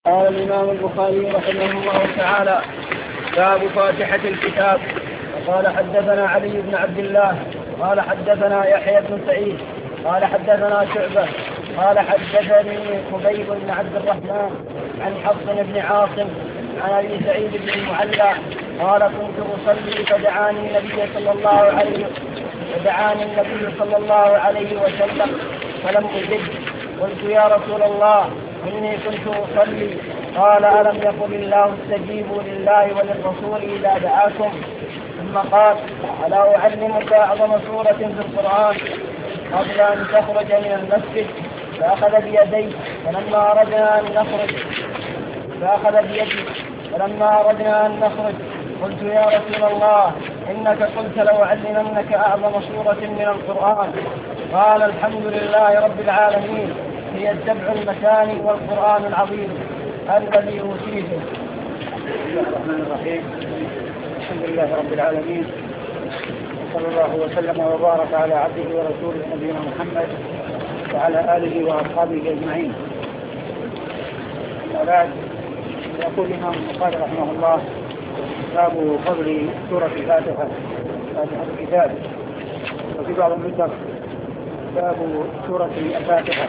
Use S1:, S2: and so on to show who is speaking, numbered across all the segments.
S1: قال الإمام البخاري رحمه الله تعالى: باب فاتحة الكتاب. وقال حدثنا علي بن عبد الله قال حدثنا يحيى بن سعيد قال حدثنا شعبة قال حدثني خبيب بن عبد الرحمن عن حفص بن عاصم عن أبي سعيد بن المعلى قال: كنت أصلي فدعاني النبي صلى الله عليه وسلم فلم أجد. قلت: يا رسول الله، إني كنت أصلي. قال: ألم يقل الله استجيبوا لله وللرسول إذا دعاكم؟ ثم قال: ألا أعلمك أعظم سورة في القرآن قبل أن تخرج من المسجد؟ فأخذ بيدي فلما أردنا أن نخرج قلت: يا رسول الله، إنك قلت لأعلمنك أعظم سورة من القرآن. قال: الحمد لله رب العالمين، هي السبع المثاني والقرآن العظيم الذي أوتيته.
S2: بسم الله الرحمن الرحيم. الحمد لله رب العالمين، وصلى الله وسلم وبارك على عبده ورسوله نبينا محمد وعلى آله وأصحابه أجمعين. أما بعد، يقول الإمام البخاري رحمه الله: باب فضل سورة الفاتحة، فاتحة الكتاب. وفي بعض النسخ باب سورة الفاتحة.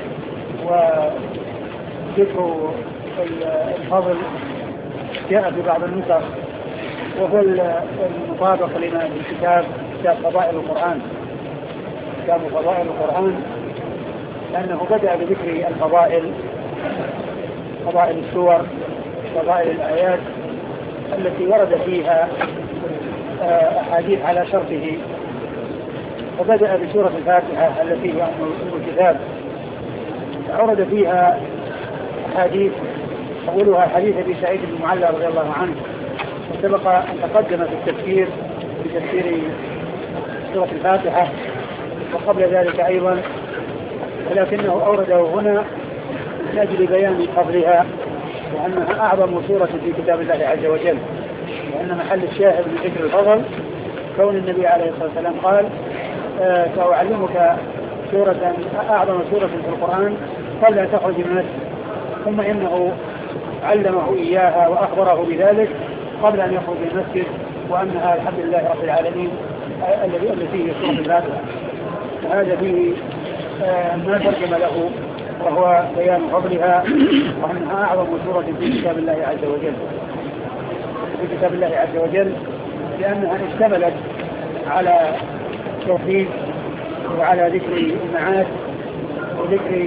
S2: وذكر الفضل جاء في بعض النسخ، وهو المطابق لما في كتاب فضائل القرآن، كتاب فضائل القرآن، لأنه بدأ بذكر الفضائل، فضائل السور، فضائل الآيات التي ورد فيها أحاديث على شرطه. وبدأ بسورة الفاتحة التي هي أم الكتاب، عرض فيها حديث، أولها حديث أبي سعيد بن المعلى رضي الله عنه، وسبق أن تقدم في التفسير بتفسير سورة الفاتحة وقبل ذلك أيضا، ولكنه أورده هنا من أجل بيان فضلها وأنها أعظم سورة في كتاب الله عز وجل، وأن محل الشاهد من ذكر الفضل كون النبي عليه الصلاة والسلام قال: سأعلمك سورة أعظم سورة في القرآن قبل أن تخرج من المسجد. ثم إنه علمه إياها وأخبره بذلك قبل أن يخرج من المسجد، وأنها الحمد لله رب العالمين التي هي سورة الفاتحة. وهذا فيه ما ترجم له، وهو بيان فضلها وأنها أعظم سورة في كتاب الله عز وجل، في كتاب الله عز وجل، لأنها اشتملت على التوحيد وعلى ذكر المعاد وذكر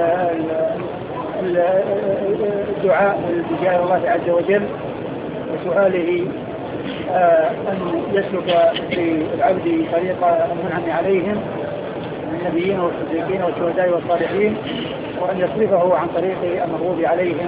S2: الدعاء والالتجاء الله عز وجل، وسؤاله أن يسلك للعبد طريق المنعم عليهم من النبيين والصديقين والشهداء والصالحين، وأن يصرفه عن طريق المغضوب عليهم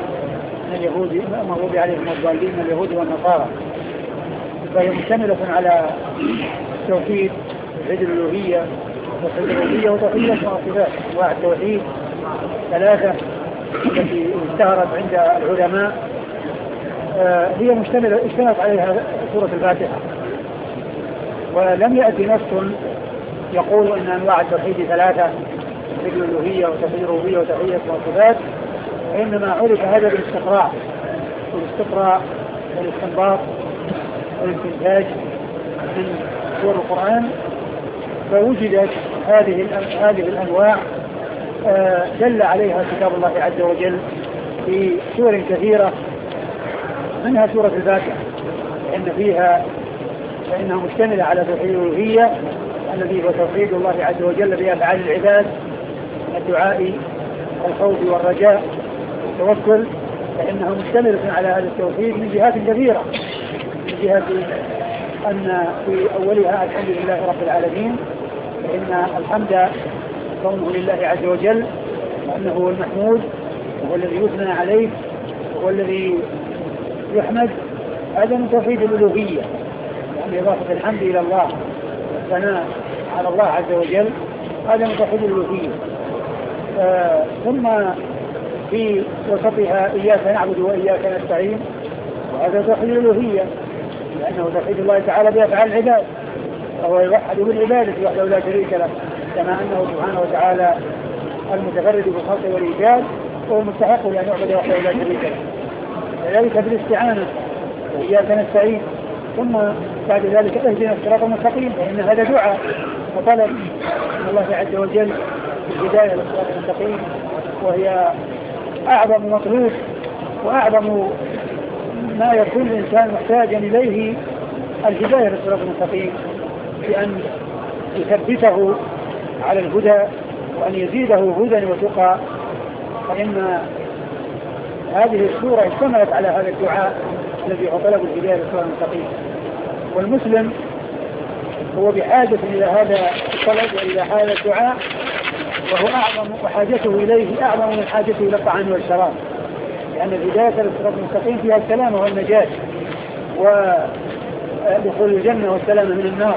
S2: والضالين من اليهود والنصارى. فهي مشتملة على التوحيد، توحيد الألوهية والربوبية وتوحيد الأسماء والصفات. أنواع التوحيد ثلاثة التي اشتهرت عند العلماء، هي اشتملت عليها سورة الفاتحة. ولم يأتي نص يقول أن أنواع التوحيد ثلاثة: توحيد الألوهية وتوحيد الربوبية وتوحيد الأسماء والصفات، وإنما عرف هذا بالاستقراء والاستنباط والاستنتاج من سور القرآن. فوجدت هذه الأنواع دل عليها كتاب الله عز وجل في سور كثيرة، منها سورة الفاتحة، فإنها مشتملة على توحيد الألوهية الذي هو توحيد الله عز وجل بأفعال العباد، الدعاء والخوف والرجاء والتوكل، فإنها مشتملة على هذا التوحيد من جهات كثيرة، من جهة أن في أولها الحمد لله رب العالمين، فإن الحمد كونه لله عز وجل، وأنه هو المحمود وهو الذي يثنى عليه وهو الذي يحمد. هذا من توحيد الألوهية، يعني إضافة الحمد إلى الله والثناء على الله عز وجل، هذا من توحيد الألوهية. ثم في وسطها إياك نعبد وإياك نستعين، وهذا توحيد الألوهية، لأنه توحيد الله تعالى بأفعال العباد، وهو يوحد بالعبادة وحده لا شريك له، كما أنه سبحانه وتعالى المتفرد بالخلق والإيجاد، وهو مستحق لأن يعبد وحده لا شريك له. كذلك بالاستعانة وإياك نستعين، ثم بعد ذلك اهدنا الصراط المستقيم، فإن هذا دعاء وطلب من الله عز وجل الهداية للصراط المستقيم، وهي أعظم مطلوب وأعظم ما يكون الإنسان محتاجا إليه، الهداية للصراط المستقيم، بأن يثبته على الهدى وأن يزيده هدى وتقى. فإن هذه السورة اشتملت على هذا الدعاء الذي هو طلب الهداية للصراط المستقيم. والمسلم هو بحاجة إلى هذا الطلب وإلى هذا الدعاء، وهو أعظم وحاجته إليه أعظم من حاجته إلى الطعام والشراب، لأن الهداية للصراط المستقيم فيها السلامة والنجاة ودخول الجنة والسلامة من النار،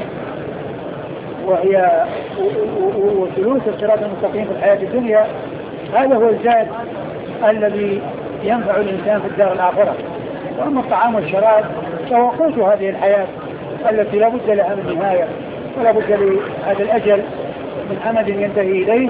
S2: وهي وسلوك الصراط المستقيم في الحياة الدنيا. هذا هو الزاد الذي ينفع الإنسان في الدار الآخرة. وأما الطعام والشراب فهو قوت هذه الحياة التي لا بد لها من نهاية، ولا بد لهذا الأجل من أمد ينتهي إليه،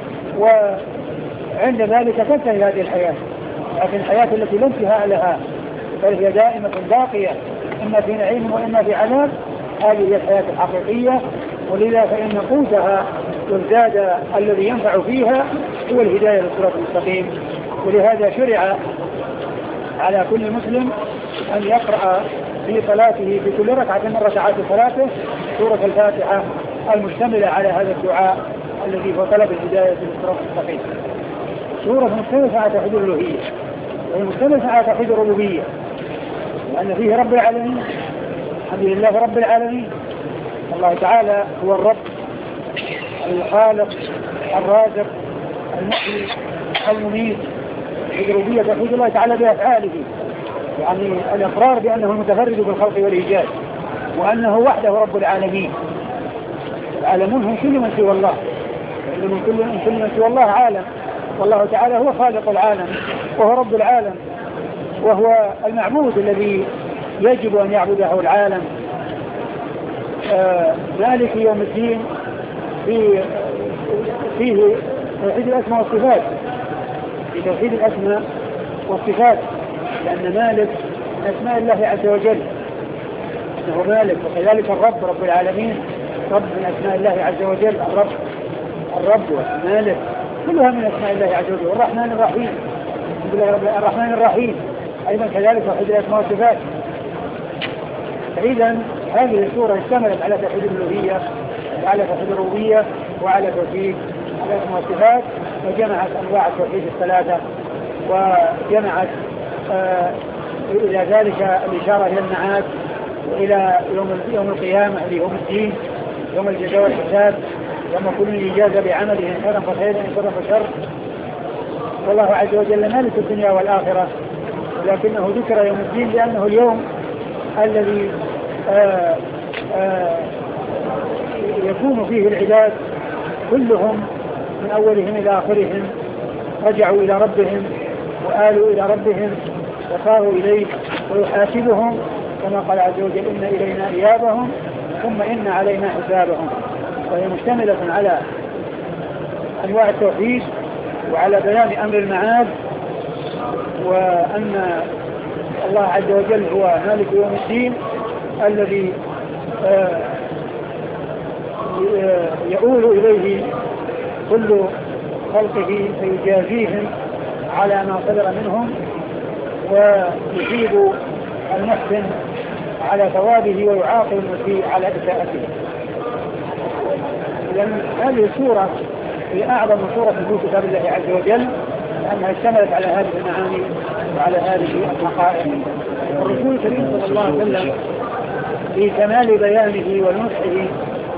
S2: وعند ذلك تنتهي هذه الحياة. لكن الحياة التي لا انتهاء لها بل هي دائمة باقية، إما في نعيم وإما في عذاب، هذه هي الحياة الحقيقية. ولذا فإن قوتها والزاد الذي ينفع فيها هو الهداية للصراط المستقيم. ولهذا شرع على كل مسلم أن يقرأ في صلاته في كل ركعة من ركعات صلاته سورة الفاتحة المشتملة على هذا الدعاء الذي هو طلب الهداية للصراط المستقيم. سورة مشتملة على توحيد الألوهية، ومشتملة على توحيد الربوبية، لأن فيه رب العالمين، الحمد لله رب العالمين. الله تعالى هو الرب الخالق الرازق المحيي المميت. الربوبية توحيد الله تعالى بأفعاله، يعني الإقرار بأنه المتفرد بالخلق والإيجاد، وأنه وحده رب العالمين. العالمون هم كل من سوى الله، من كل من سوى الله عالم، والله تعالى هو خالق العالم وهو رب العالم، وهو المعبود الذي يجب أن يعبده العالم. مالك يوم الدين فيه توحيد الأسماء والصفات، في توحيد الأسماء والصفات، لأن مالك أسماء الله عز وجل، إنه مالك. وكذلك الرب رب العالمين رب من أسماء الله عز وجل، الرب والمالك كلها من أسماء الله عز وجل. والرحمن الرحيم، الرحمن الرحيم أيضا كذلك توحيد الأسماء والصفات. فإذا هذه السورة اشتملت على توحيد الألوهية وعلى توحيد الربوبية وعلى توحيد الأسماء والصفات، وجمعت أنواع التوحيد الثلاثة، وجمعت إلى ذلك الإشارة إلى المعاد وإلى يوم القيامة يوم الدين، يوم الجزاء والحساب، يوم كل يجازى بعمله خيرا فخير إن شرا فشر. والله عز وجل مالك الدنيا والآخرة، ولكنه ذكر يوم الدين لأنه اليوم الذي يكون فيه العباد كلهم من أولهم إلى آخرهم رجعوا إلى ربهم وآلوا إلى ربهم وصاروا إليه ويحاسبهم، كما قال عز وجل إن إلينا إيابهم ثم إن علينا حسابهم. وهي مشتملة على أنواع التوحيد وعلى بيان أمر المعاد، وأن الله عز وجل هو مالك يوم الدين الذي يؤول إليه كل خلقه فيجازيهم على ما صدر منهم، ويجيب المحسن على ثوابه ويعاقب المسيء على إساءته. لأن هذه السورة هي أعظم سورة في كتاب الله عز وجل، لأنها اشتملت على هذه المعاني وعلى هذه الحقائق. الرسول الكريم صلى الله عليه وسلم في كمال بيانه ونصحه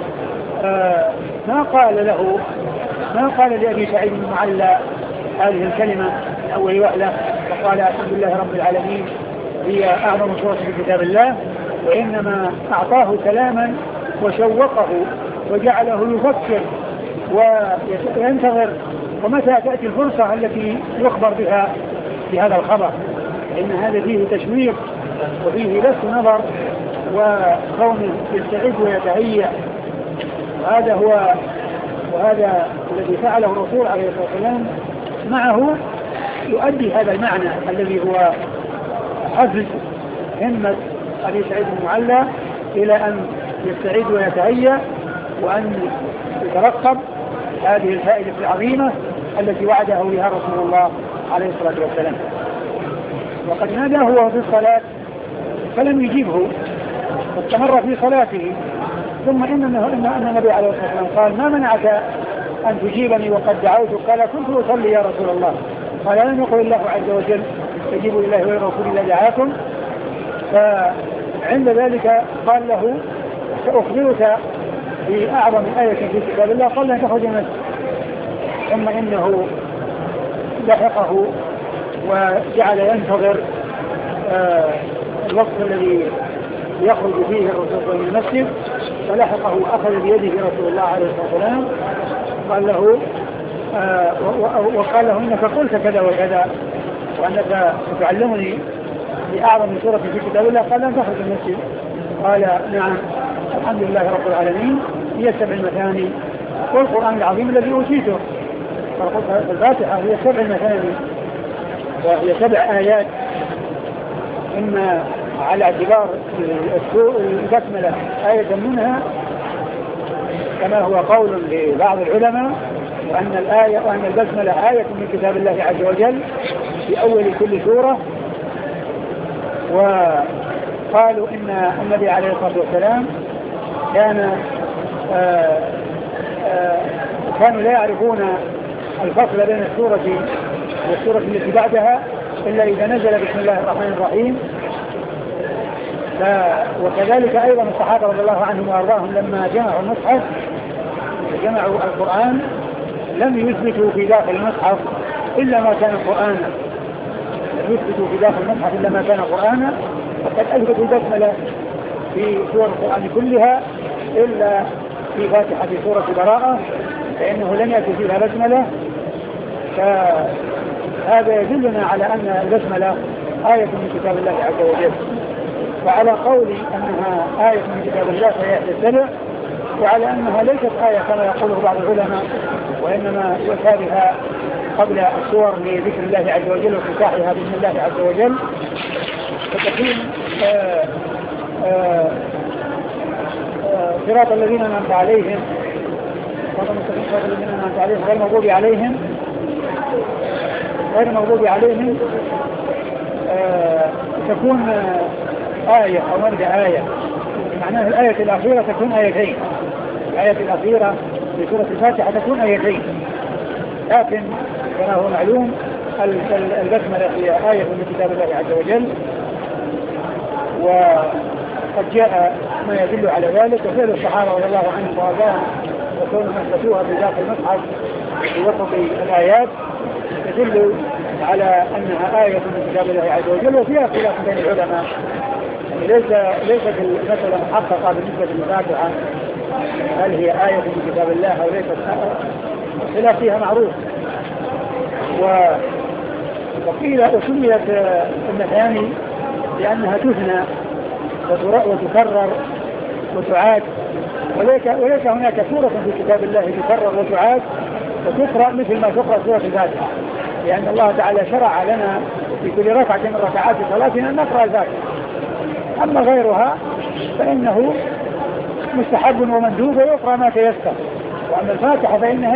S2: ما قال لأبي سعيد بن المعلى هذه الكلمة من أول وهلة وقال الحمد لله رب العالمين هي أعظم سورة في كتاب الله، وإنما أعطاه كلاما وشوقه وجعله يفكر وينتظر ومتى تأتي الفرصة التي يخبر بها بهذا الخبر، إن هذا فيه تشويق وفيه لفت نظر وكونه يستعد ويتهيأ. وهذا الذي فعله الرسول عليه الصلاة والسلام معه يؤدي هذا المعنى الذي هو حفز همة أبي سعيد المعلى إلى أن يستعيد ويتهيأ وأن يترقب هذه الفائدة العظيمة التي وعده بها رسول الله عليه الصلاة والسلام. وقد ناداه وهو في الصلاة فلم يجيبه واستمر في صلاته، ثم إن النبي عليه الصلاة والسلام قال ما منعك أن تجيبني وقد دعوتك؟ قال كنت أصلي يا رسول الله. قال لم يقل الله عز وجل استجيبوا لله ولرسوله إذا دعاكم؟ فعند ذلك قال له سأخبرك بأعظم آية في كتاب الله قبل أن تخرج منه. ثم إنه لحقه وجعل ينتظر الوقت الذي يخرج فيه الرسول من المسجد، فلحقه أخذ بيده رسول الله عليه الصلاة والسلام قال له وقال له إنك قلت كذا وكذا وأنك تعلمني بأعظم سورة في كتاب الله. قال لن تخرج من المسجد؟ قال نعم الحمد لله رب العالمين هي 7 مثاني والقرآن العظيم الذي أوتيته. الفاتحة هي 7 مثاني وهي 7 آيات، إما على اعتبار البسملة آية منها كما هو قول لبعض العلماء، وأن البسملة آية من كتاب الله عز وجل في أول كل سورة. وقالوا إن النبي عليه الصلاة والسلام كانوا لا يعرفون الفصل بين السورة والسورة التي بعدها إلا إذا نزل بسم الله الرحمن الرحيم. وكذلك أيضا الصحابة رضي الله عنهم وأرضاهم لما جمعوا المصحف جمعوا القرآن لم يثبتوا في داخل المصحف إلا ما كان قرآنا، يثبتوا في داخل المصحف إلا ما كان قرآنا. وقد أثبتوا البسملة في سور القرآن كلها إلا في فاتحة سورة براءة فإنه لم يأتي فيها بسملة. فهذا يدلنا على أن البسملة آية من كتاب الله عز وجل. وعلى قول أنها آية من كتاب الله فهي تتبع، وعلى أنها ليست آية كما يقوله بعض العلماء وإنما يؤتى بها قبل السور لذكر الله عز وجل وافتتاحها بسم الله عز وجل، فتكون صراط الذين أنعمت عليهم صراط الذين أنعمت عليهم غير المغضوب عليهم تكون آية أو مرجع آية، معناه الآية الأخيرة تكون آيتين، الآية الأخيرة في سورة الفاتحة تكون آيتين، لكن كما هو معلوم البسملة هي آية من كتاب الله عز وجل. وقد جاء ما يدل على ذلك، وفعل الصحابة رضي الله عنهم وارضاهم وكونهم اثبتوها في داخل المصحف في وسط الآيات تدل على أنها آية من كتاب الله عز وجل. وفيها خلاف بين العلماء، ليست المسألة محققة بالنسبة للفاتحة هل هي آية من كتاب الله أو ليست، الخلاف فيها معروف. وقيل وسميت المثاني لأنها تثنى وتكرر وتعاد، وليس هناك سورة في كتاب الله تكرر وتعاد وتقرأ مثل ما تقرأ سورة الفاتحة، لأن الله تعالى شرع لنا في كل ركعة من ركعات صلاتنا أن نقرأ الفاتحة. أما غيرها فإنه مستحب ومندوب ويقرأ ما تيسر، وأما الفاتحة فإنها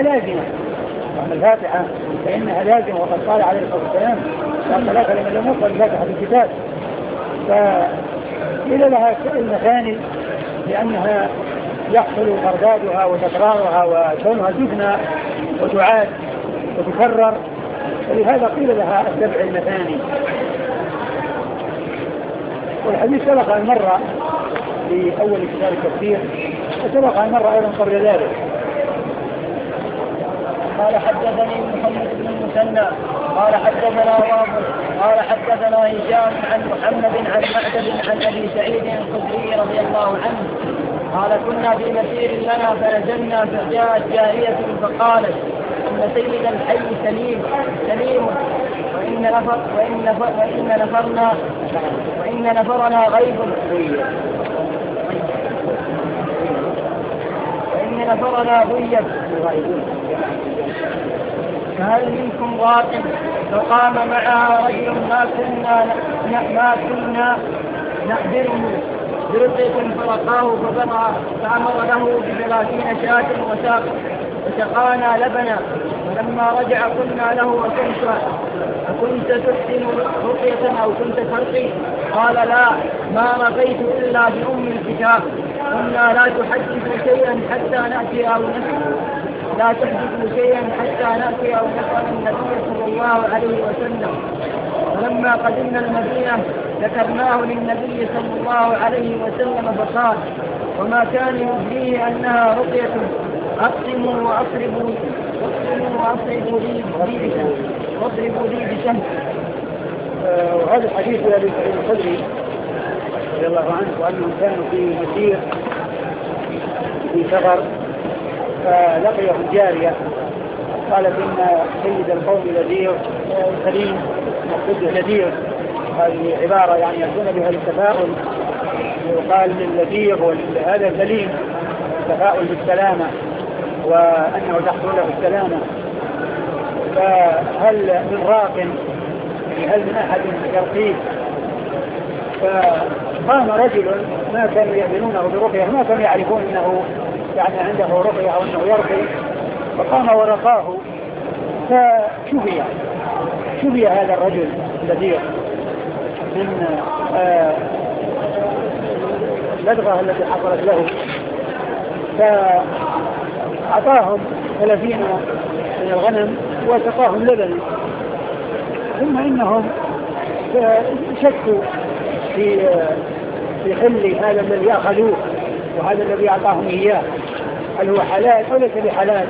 S2: لازمة، وقد قال عليه الصلاة والسلام لا صلاة لمن لم يقرأ الفاتحة في الكتاب. فإلى لها المثاني لأنها يحصل تردادها وتكرارها وكونها تثنى وتعاد وتكرر، ولهذا قيل لها 7 المثاني. والحديث سبق أن مر في أول كتاب التفسير، وسبق أن مر أيضا قبل ذلك.
S1: قال حدثني محمد بن المثنى قال حدثنا واضح قال حدثنا هشام عن محمد عن معتب عن أبي سعيد الخدري رضي الله عنه قال كنا في مسير لنا فنزلنا فجاءت جارية فقالت إن سيد الحي سليم وإن نفرنا غيب فهل منكم راق؟ فقام معها رجل ما كنا نأبره برقية فرقاه فأمر له ب30 شاة وسقانا لبنا. فلما رجع قلنا له أكنت تحسن رقية أو كنت ترقي؟ قال لا، ما رقيت إلا بأم الكتاب. قلنا لا تحدث شيئا حتى نأتي أو نسأل النبي صلى الله عليه وسلم. فلما قدمنا المدينة ذكرناه للنبي صلى الله عليه وسلم فقال: وما كان يدريه أنها رقية، أقسموا وأصربوا لي بشهر.
S2: وهذا الحديث الذي سعيد الخدري رضي الله عنه وأنهم كانوا في مسير في سفر فلقيهم جارية قالت إن سيد القوم سليم مقصود لذيذ. هذه عبارة يعني يكون بها التفاؤل، يقال للذيذ وهذا سليم، التفاؤل بالسلامة وأنه تحصل له السلامة. فهل من راق، يعني هل من أحد يرقيه؟ فقام رجل ما كانوا يؤمنونه برقيه، ما كانوا يعرفون أنه يعني عنده رقيه أو أنه يرقي، فقام ورقاه فشفي هذا الرجل الذي من اللدغة التي حصلت له، فأعطاهم 30 من الغنم وسقاهم لبن. ثم إنهم شكوا في حل هذا الذي أخذوه وهذا الذي أعطاهم إياه، هل هو حلال أو ليس بحلال،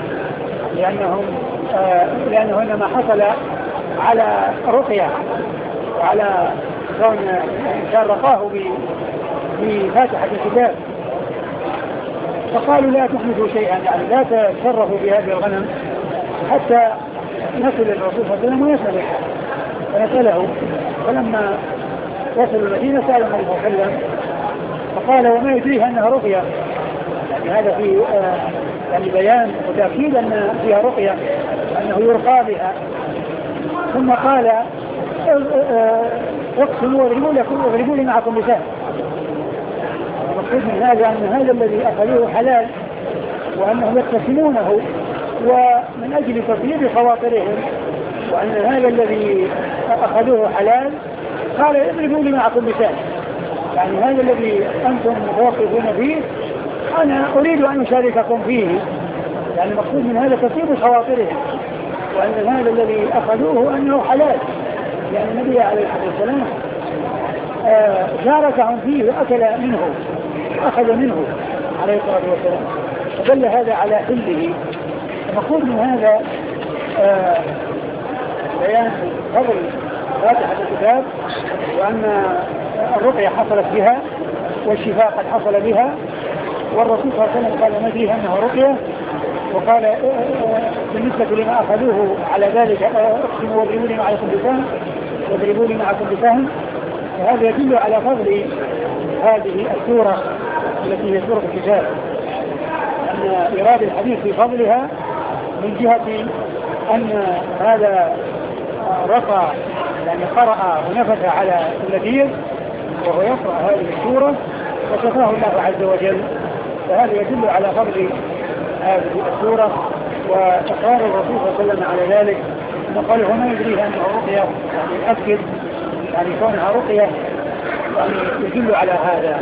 S2: لأنه إنما حصل على رقية وعلى كون الإنسان رقاه بفاتحة الكتاب. فقالوا لا تحدثوا شيئا، يعني لا تتصرفوا بهذه الغنم حتى نصل الرسول صلى الله عليه وسلم ويسأله. فنسأله، فلما وصلوا المدينة سأل النبي صلى الله عليه وسلم فقال: وما يدريه أنها رقية؟ يعني هذا في يعني بيان وتأكيد أن فيها رقية، أنه يرقى بها. ثم قال: اقسموا واضربوا لي معكم بسهم. المقصود من هذا أن هذا الذي أخذوه حلال وأنهم يقتسمونه، ومن أجل تطيب خواطرهم وأن هذا الذي أخذوه حلال قال: اضربوا لي معكم بسهم، يعني هذا الذي أنتم متوقفون فيه أنا أريد أن أشارككم فيه. يعني المقصود من هذا تطيب خواطرهم وأن هذا الذي أخذوه أنه حلال، يعني النبي عليه الصلاة والسلام شاركهم فيه وأكل منه أخذ منه عليه الصلاة والسلام، فدل هذا على حله. المقصود من هذا بيان فضل فاتحة الكتاب وأن الرقية حصلت بها والشفاء قد حصل بها، والرسول صلى الله عليه وسلم قال: ندري أنه رقية. وقال بالنسبة لما أخذوه على ذلك: اقسموا واضربوا لي معكم بسهم. فهذا يدل على فضل هذه السورة التي هي سورة الكتاب، أن إرادة الحديث في فضلها من جهة أن هذا رقى، يعني قرأ ونفث على النذير وهو يقرأ هذه السورة وشفاه الله عز وجل. فهذا يدل على فضل هذه السورة وإقرار الرسول صلى الله عليه وسلم على ذلك. قال: وما يدريه أنه رقية، يعني يؤكد يعني كونها رقية يعني يدل على هذا.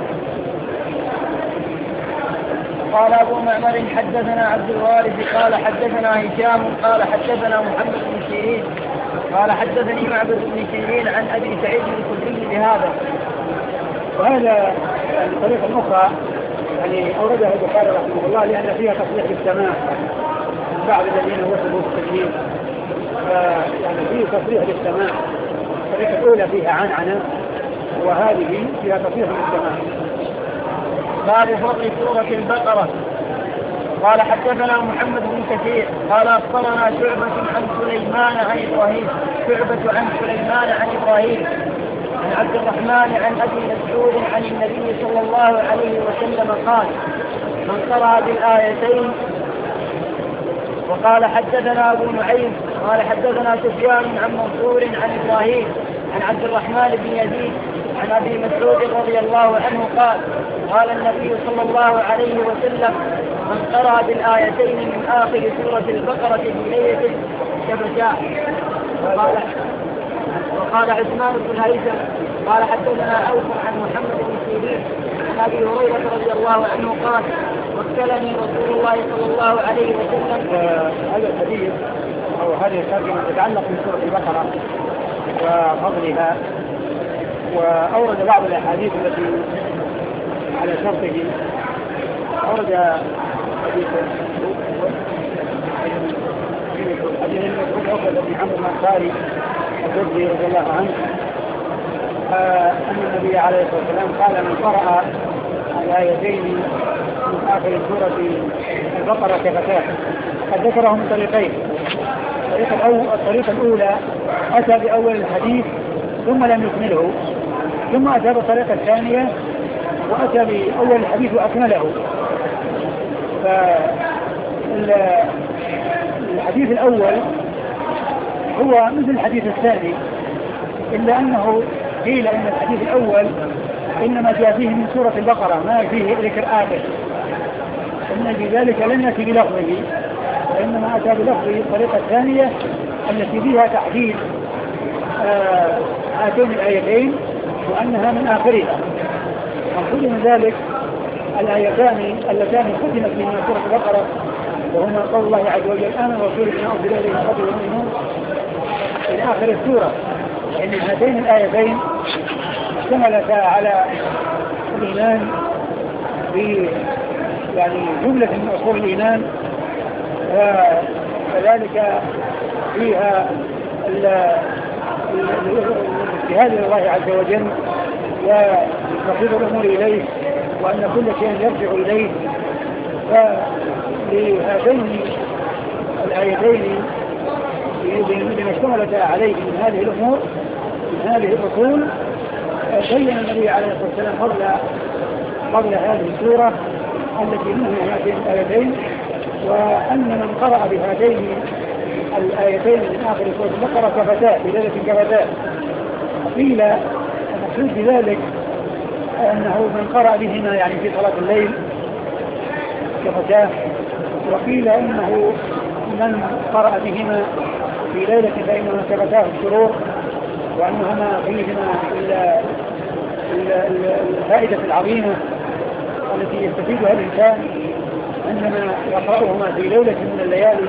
S1: قال أبو معمر: حدثنا عبد الوارث قال حدثنا هشام قال حدثنا محمد بن سيرين قال حدثني معبد بن سيرين عن أبي سعيد الخدري بهذا.
S2: وهذا الطريقة الأخرى يعني أوردها البخاري رحمه الله لأن فيها تصريح بالسماع من بعض الذين وصلوا بالتكليف، يعني فيه تصريح بالسماع. الطريقة الأولى فيها عنعنة وهذه فيها تصريح بالسماع.
S1: باب فضل سورة البقرة. قال حدثنا محمد بن كثير قال أخبرنا شعبة عن سليمان عن إبراهيم عن عبد الرحمن عن أبي مسعود عن النبي صلى الله عليه وسلم قال: من قرأ بالآيتين وقال حدثنا أبو نعيم قال حدثنا سفيان عن منصور عن إبراهيم عن عبد الرحمن بن يزيد عن أبي مسعود رضي الله عنه قال قال النبي صلى الله عليه وسلم من قرأ بالآيتين من آخر سورة البقرة في ليلة كفتاه. وقال عثمان بن الهيثم قال حدثنا أوس عن محمد بن سيرين عن أبي هريرة رضي الله عنه قال وكلني رسول الله صلى الله عليه وسلم.
S2: هذا الحديث أو هذه الترجمة تتعلق بسورة البقرة وفضلها، وأورد بعض الأحاديث التي على شرطه. أورد حديث المسعود بن عمرو الأنصاري الخدري رضي الله عنه أن النبي عليه الصلاة والسلام قال من قرأ الآيتين من آخر سورة البقرة كفتاه. قد ذكرهم من طريقين. الطريقة الأولى أتى بأول الحديث ثم لم يكمله، ثم أتى بالطريقة الثانية وأتى بأول الحديث وأكمله. فالحديث الأول هو مثل الحديث الثاني، إلا أنه قيل إن الحديث الأول إنما جاء فيه من سورة البقرة ما فيه ذكر آخر، إن في ذلك لم يأتي بلفظه، وإنما أتى بلفظه الطريقة الثانية التي فيها تحديد هاتين الآيتين وأنها من آخرها. مقصود من ذلك الآيتان اللتان ختمت من سورة البقرة وهما قول الله عز وجل آمن الرسول بما أنزل إليه من قبل المؤمنون إلى آخر السورة. إن هاتين الآيتين اشتملتا على الإيمان يعني جملة من أصول الإيمان، وكذلك فيها الاجتهاد إلى الله عز وجل وتقريب الأمور إليه وأن كل شيء يرجع إليه. فلهاتين الآيتين بما اشتملتا عليه من هذه الأمور من هذه الأصول بين النبي عليه الصلاة والسلام قبل هذه السورة التي منها هاتين الآيتين، وأن من قرأ بهاتين الآيتين من آخر سورة البقرة كفتاه بليلة كفتاه. قيل المقصود بذلك أنه من قرأ بهما يعني في صلاة الليل كفتاه، وقيل إنه من قرأ بهما في ليلة فإنما كفتاه الشرور، وأنهما فيهما الفائدة العظيمة التي يستفيدها الإنسان عندما يقرأهما في ليلة من الليالي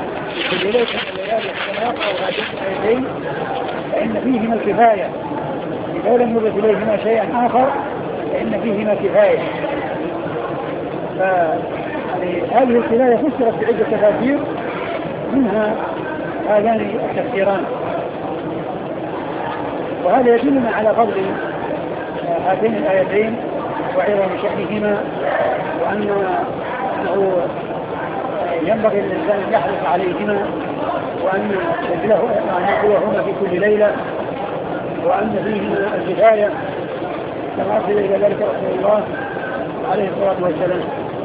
S2: حتى يقرأ هاتين الآيتين فإن فيهما الكفاية. إذا لم يضف إليهما شيئا آخر فإن فيهما كفاية. فهذه الكفاية فسرت بعدة تفاسير منها هذان التفسيران، وهذا يدلنا على فضل هاتين الآيتين وعظم شأنهما، وأنه ينبغي للإنسان أن يحرص عليهما وأن يقوهما في كل ليلة، وأن فيهما الكفاية كما أرسل إلى ذلك رسول الله عليه الصلاة والسلام.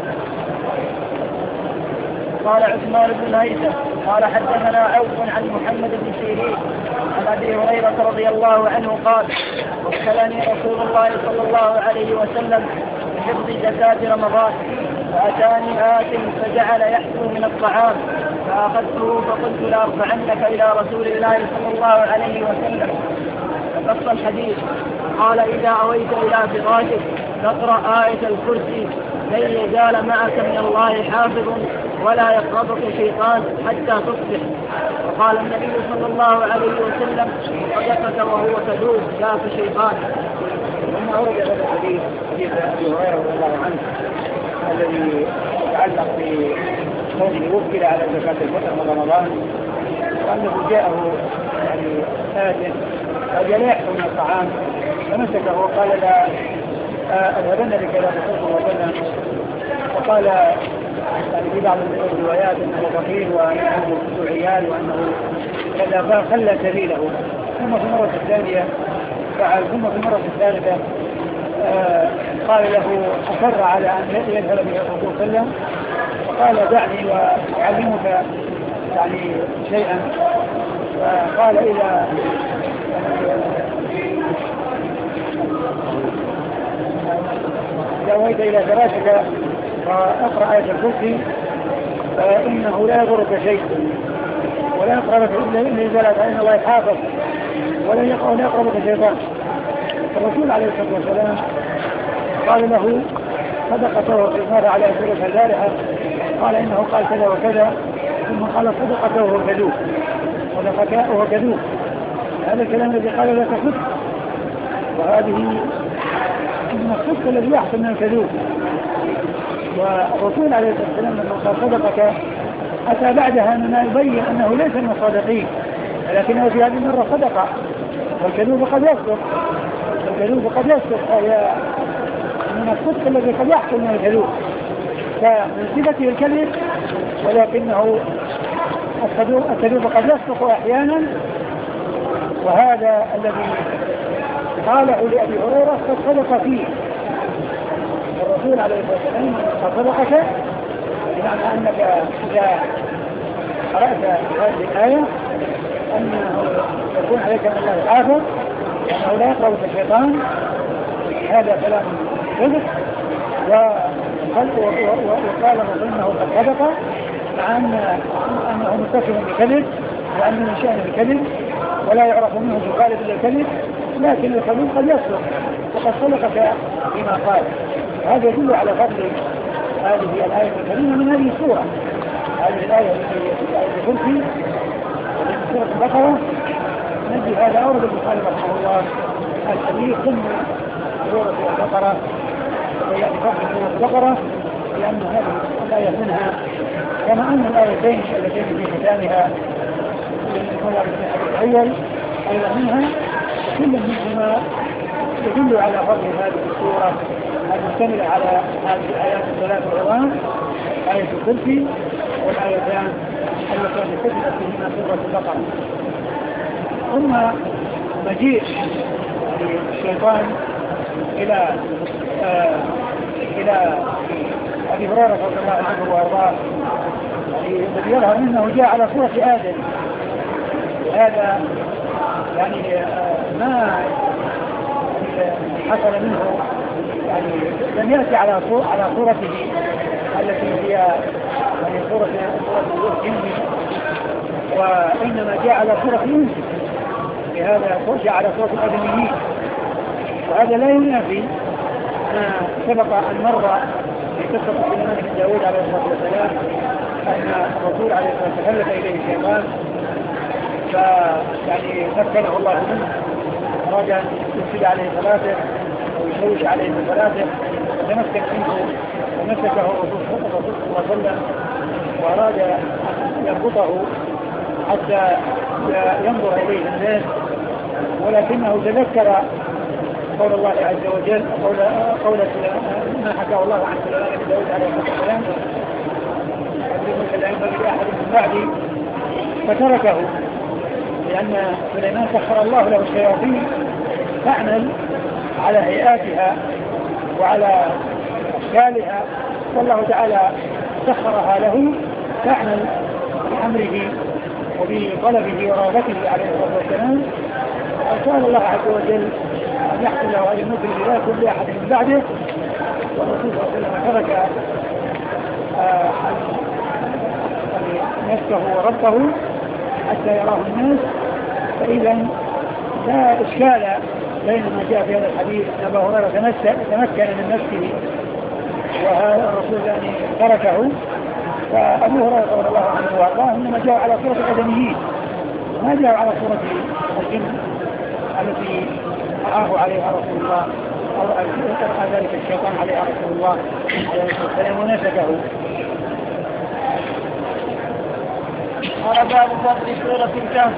S1: قال عثمان بن الهيثم قال حدثنا عوف عن محمد بن سيرين عن أبي هريرة رضي الله عنه قال وكلني رسول الله صلى الله عليه وسلم بحفظ زكاة رمضان، فأتاني آت فجعل يحفظ من الطعام فأخذته فقلت لأرفعنك إلى رسول الله صلى الله عليه وسلم. فقص الحديث. قال إذا أويت إلى فراشك فاقرأ آية الكرسي لن يزال معك من الله حافظ ولا يقربك شيطان حتى تصبح. وقال النبي صلى الله عليه وسلم صدقك وهو كذوب ذاك شيطان.
S2: ثم أورد هذا الحديث حديث أبي هريرة رضي الله عنه الذي يتعلق بقوله وكل على زكاة الفطر من رمضان، وأنه جاءه يعني آت قد لا يحكم من الطعام فمسكه وقال لا أذهبن لك إلى رسول وسلم، وقال يعني في بعض الروايات أنه فقير وأنه ذو عيال وأنه كذا، فخلى سبيله. ثم في المرة الثانية فعل، ثم في المرة الثالثة قال له أصر على أن يذهب به الرسول صلى الله عليه وسلم، وقال دعني وأعلمك يعني شيئا، فقال إذا أويت إلى فراشك فأقرأ آية الكرسي فإنه لا يضرك شيء ولا يقربك إلا إذا فإن الله يحافظ ولا يقربك شيطان. الرسول عليه الصلاة والسلام قال له صدقته في مرة على سورة البارحة، قال إنه قال كذا وكذا، ثم قال صدقته وهو كذوب، صدقته وهو كذوب. هذا الكلام الذي قال لك صدق، وهذه من الصدق الذي يحصل من الكذوب. والرسول عليه الصلاة والسلام لما قال صدقك أتى بعدها أننا يبين أنه ليس من الصادقين، ولكنه في هذه المرة صدقة، والكذوب قد يصدق، الكذوب قد يصدق، هي من الصدق الذي قد يحصل من الكذوب، فمن صفته الكذب، ولكنه الكذوب قد يصدق أحيانا. وهذا الذي قاله لأبي هريرة قد صدق فيه الرسول عليه الصلاة والسلام، قد صدقك، بمعنى أنك إذا قرأت هذه الآية أنه يكون عليك أن الله يحافظ وأنه لا يقربك الشيطان، هذا كلام صدق. وقال الرسول أنه قد صدق، مع أنه متصف بكذب وأنه من شأنه الكذب ولا يعرف منه في غالب إلا الكذب، لكن الكذب قد يصدق وقد صدقك فيما قال. هذا يدل على فضل هذه الآية الكريمة من هذه السورة. هذه الآية التي في آية الكرسي وفي سورة البقرة نجي هذا أورد البخاري رحمه الله الحديث ضمن سورة البقرة، ويعني فضل سورة البقرة، لأن هذه الآية منها كما أن الآيتين اللتين في ختامها الأول أيضا منها، كل منهما يدل على فضل هذه السورة المشتملة على هذه الآيات الثلاث العظام، آية الكرسي والآيتان اللتان كتبت فيهما سورة البقرة. ثم مجيء الشيطان إلى أبي هريرة رضي الله عنه وأرضاه، الذي يظهر منه جاء على صورة آدم، هذا يعني ما حصل منه، يعني لم يأتي على صورته التي هي يعني صورة الجن، وإنما جاء على صورة الإنس، لهذا جاء على صورة الآدميين. وهذا لا ينافي ما سبق أن مر في قصة سليمان بن داود عليه الصلاة والسلام، أن الرسول عليه الصلاة والسلام تخلف إليه الشيطان فيعني مكنه الله منه، أراد أن يفسد عليه صلاته أو يشوش عليه صلاته، فتمكن منه ومسكه الرسول صلى الله عليه وسلم وأراد أن يربطه حتى ينظر إليه الناس، ولكنه تذكر قول الله عز وجل، قول ما حكاه الله عن سليمان بن داود عليه الصلاة والسلام، لا ينبغي لأحد من بعدي، فتركه، لأن سليمان سخر الله له الشياطين تعمل على هيئاتها وعلى أشكالها، والله تعالى سخرها له تعمل بأمره وبطلبه ورغبته عليه الصلاة والسلام. وقال الله عز وجل أن يحصل له هذه المثل لا يكون لأحد من بعده، والرسول صلى الله عليه وسلم ترك نفسه وربه حتى يراه الناس. فإذا لا إشكال بين ما جاء في هذا الحديث أن أبا هريرة تمكن من نفسه وهذا الرسول يعني تركه، فأبو هريرة رضي الله عنه وارضاه إنما جاء على صورة الآدميين، ما جاء على صورة الجن التي رآه عليها رسول الله أو رأى ذلك الشيطان عليها رسول الله عليه الصلاة والسلام ونسكه.
S1: قال باب فضل سورة الكهف.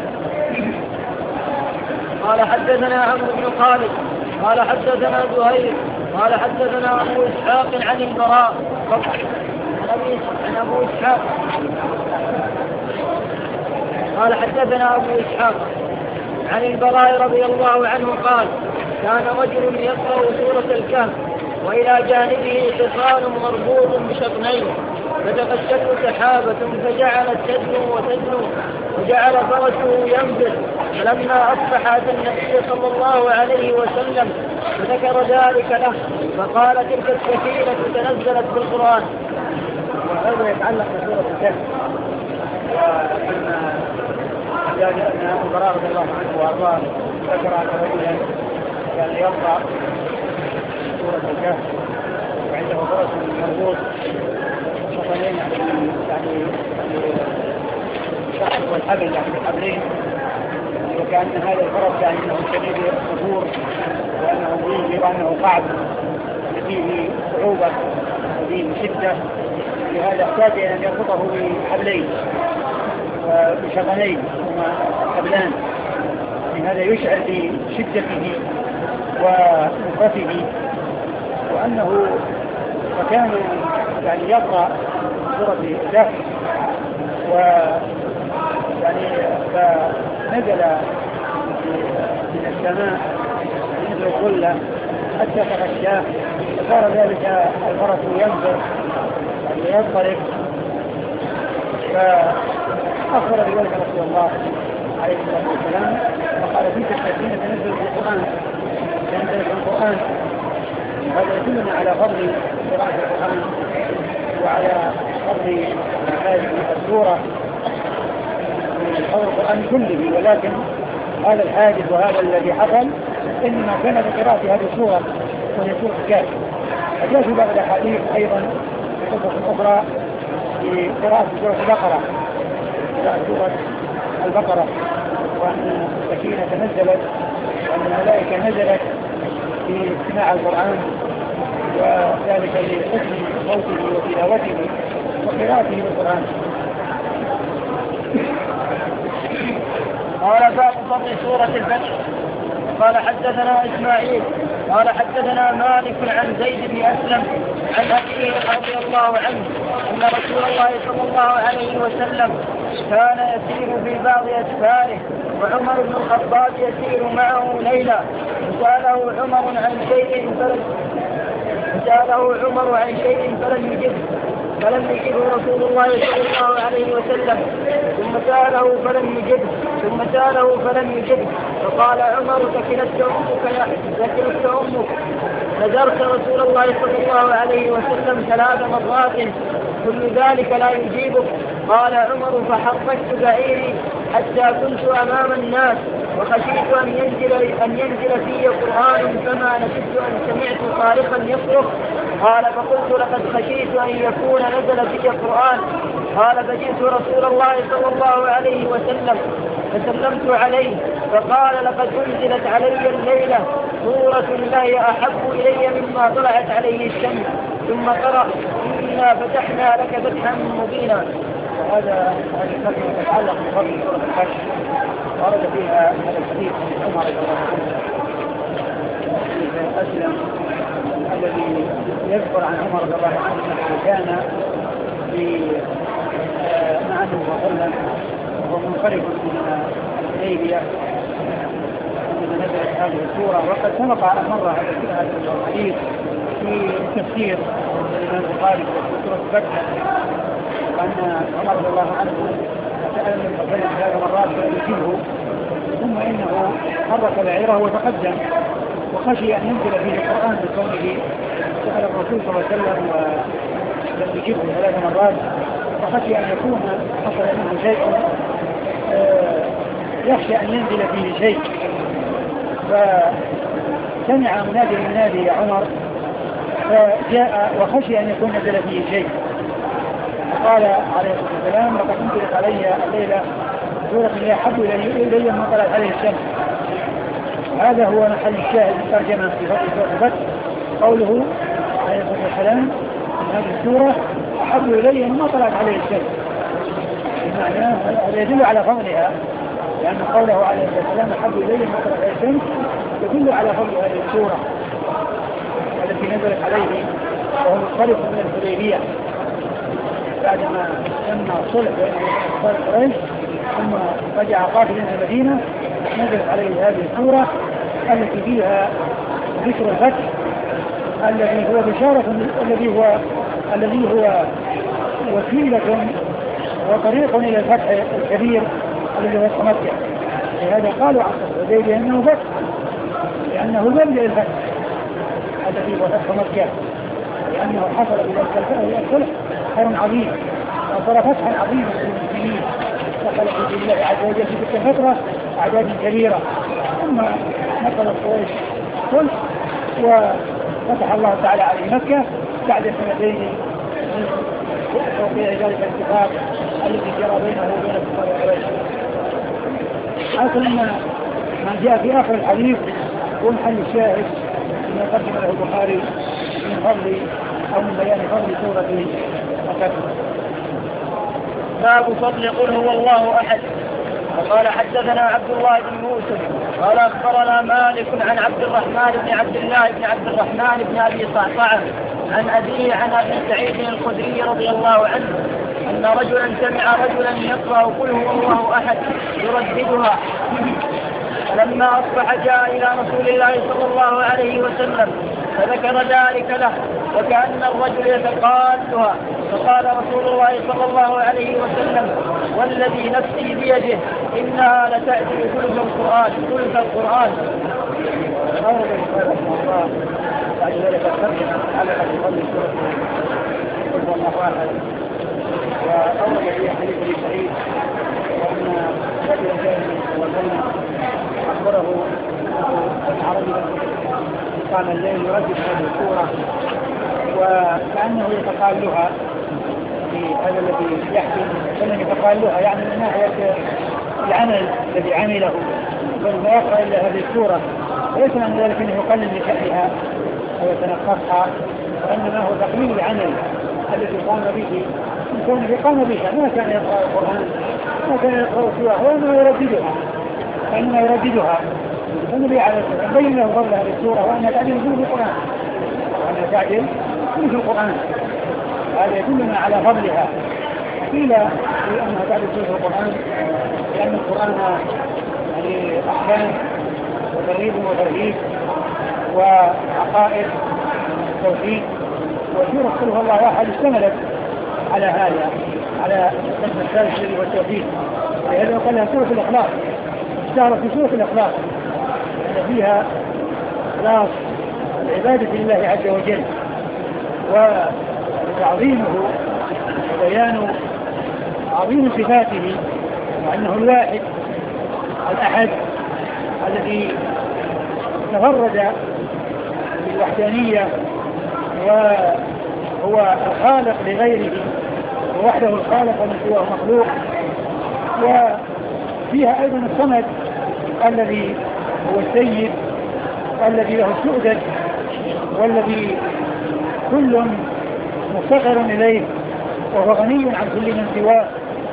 S1: قال حدثنا عمرو بن خالد قال حدثنا زهير قال حدثنا أبو إسحاق عن البراء عن أبو إسحاق قال حدثنا أبو إسحاق عن البراء رضي الله عنه قال كان رجل يقرأ سورة الكهف وإلى جانبه حصان مربوط بشطنين فتغشته سحابة فجعلت تدنو وتدنو وجعل فرسه ينزل. فلما أصبح أتى النبي صلى الله عليه وسلم فذكر ذلك له فقال تلك السفينة تنزلت بالقرآن.
S2: وهذا يتعلق بسورة الكهف. وأن جاء أن البراء رضي الله عنه وأرضاه ذكر أن رجلا كان يقرأ سورة الكهف وعنده فرس مربوط شطرين يعني الشخص والحبل يعني الحبلين، وكأن هذا الفرس يعني أنه شديد الصبور وأنه ضيق وأنه قعد فيه صعوبة وفيه شدة، لهذا احتاج إلى أن يربطه بحبلين وبشغلين هما حبلان، لهذا يشعر بشدته ومفرته وأنه فكان يعني يقرأ سورة الكهف ويعني فنزل من السماء مثل الظلة حتى تغشاه، فصار ذلك الفرس ينزل يعني يضطرب. فأخبر بذلك رسول الله عليه الصلاة والسلام وقال تلك السفينة تنزل في القرآن، تنزل في القرآن. هذا يدلنا على فضل قراءة القرآن وعلى فضل هذه السورة من فضل القرآن كله، ولكن هذا الحادث وهذا الذي حصل إنما كان بقراءة هذه السورة وهي سورة الكهف. وجاء في بعض الأحاديث أيضا في قصص أخرى بقراءة سورة البقرة، سورة البقرة، وأن السكينة نزلت وأن الملائكة نزلت في استماع القرآن، وذلك لحسن صوته وتلاوته وقراءته للقرآن.
S1: قال باب فضل سورة الفتح. قال حدثنا إسماعيل قال حدثنا مالك عن زيد بن أسلم عن أبيه رضي الله عنه أن رسول الله صلى الله عليه وسلم كان يسير في بعض أسفاره وعمر بن الخطاب يسير معه ليلا، فسأله عمر عن شيء فلم يجبه رسول الله صلى الله عليه وسلم، ثم سأله فلم يجبه فقال عمر ثكلت أمك. نذرت رسول الله صلى الله عليه وسلم 3 مرات كل ذلك لا يجيبك. قال عمر فحركت بعيري حتى كنت أمام الناس وخشيت أن ينزل في قرآن فما نسيت أن سمعت صارخا يصرخ. قال فقلت لقد خشيت أن يكون نزل في قرآن. قال فجئت رسول الله صلى الله عليه وسلم فسلمت عليه فقال لقد أنزلت علي الليلة سورة الله أحب إلي مما طلعت عليه الشمس، ثم قرأ إنا فتحنا لك فتحا مبينا.
S2: وهذا الكلمة تتعلق بفضل سورة الفتح، ورد فيها هذا الحديث عن عمر رضي الله عنه أسلم الذي يذكر عن عمر رضي الله عنه أنه كان مع النبي صلى الله عليه وسلم وهو منصرف من الحديبية عندما نزلت هذه السورة، وقد سبق أن مر هذا الحديث في تفسير الإمام البخاري في سورة الفتح، وأن عمر رضي الله عنه سأل النبي صلى الله عليه وسلم 3 مرات فلم يجبه، ثم إنه حرك بعيره وتقدم وخشي أن ينزل فيه القرآن بكونه سأل الرسول صلى الله عليه وسلم ولم يجبه 3 مرات، وخشي أن يكون حصل منه شيء يخشى أن ينزل فيه شيء. فسمع منادي المنادي يا عمر فجاء وخشي أن يكون نزل فيه شيء، قال عليه الصلاة والسلام لقد انزلت علي الليلة سورة هي أحب إلي مما طلعت عليه الشمس. هذا هو محل الشاهد الترجمة في فضل سورة الفتح، قوله عليه الصلاة والسلام من هذه السورة أحب إلي مما طلعت عليه الشمس، بمعنى هذا يدل على فضلها، لأن قوله عليه الصلاة والسلام أحب إلي مما طلعت عليه الشمس يدل على فضل هذه السورة التي نزلت عليه وهو منصرف من الحديبية بعدما تم صلح بين كفار قريش، ثم رجع قافلا الى المدينه نزلت عليه هذه السوره التي فيها ذكر الفتح الذي هو بشارة الذي هو وسيلة وطريق إلى الفتح الكبير الذي هو فتح مكة. لهذا قالوا عن صلح الحديبية أنه فتح، لأنه مبدأ الفتح الذي هو فتح مكة، لأنه حصل بذلك الصلح خير عظيم وصار فتحا عظيما للمسلمين، دخل في دين الله عز وجل في تلك الفترة أعداد كبيرة، ثم نقل قريش صلح وفتح الله تعالى عليه مكة بعد سنتين من توقيع ذلك الاتفاق الذي جرى بينه وبين كفار قريش. أصلا ما جاء في آخر الحديث هو محل الشاهد ما قدم له البخاري من فضل أو من بيان فضل سورة الفتح.
S1: باب فضل قل هو الله أحد. وقال حدثنا عبد الله بن يوسف قال أخبرنا مالك عن عبد الرحمن بن عبد الله بن عبد الرحمن بن أبي صعصعة عن أبيه عن أبي سعيد الخدري رضي الله عنه أن رجلا سمع رجلا يقرأ قل هو الله أحد يرددها، فلما أصبح جاء إلى رسول الله صلى الله عليه وسلم فذكر ذلك له وكأن الرجل يتقالها، فقال رسول الله صلى الله عليه وسلم والذي نفسي بيده إنها لتأتي ثلث القرآن.
S2: بعد ذلك الفتح على قول سورة قل هو الله أحد. وأول في حديث أبي سعيد وأن رجلا جاء وسلم أخبره أن عربيا قام الليل يردد هذه السورة وكأنه يتقالها في هذا الذي يحكي فلن يتقالها، يعني من ناحية العمل الذي عمله فلما يقرأ إلا هذه السورة ليس من ذلك أنه يقلل بشأنها ويتنقصها، وإنما هو تقليل العمل الذي قام به من كونه قام بها، ما كان يقرأ القرآن ما كان يقرأ سواه وإنما يرددها فالنبي عليه الصلاة والسلام بين له فضل هذه السورة وأنها تعدل مثل القرآن هذا يدلنا على فضلها. قيل أنها تعدل مثل القرآن لأن القرآن يعني أحكام وترغيب وترهيب وعقائد وتوحيد، وسورة قل هو الله أحد اشتملت على هذا على القسم الثالث والتوحيد، لهذا قال لها سورة الإخلاص، اشتهرت في سورة الإخلاص أن فيها إخلاص العبادة لله عز وجل وتعظيمه وبيان عظيم صفاته وأنه الواحد الأحد الذي تفرد بالوحدانية وهو الخالق لغيره ووحده الخالق ومن سواه مخلوق. وفيها أيضا الصمد الذي هو السيد الذي له السؤدد والذي كل مفتقر إليه وهو غني عن كل من سواه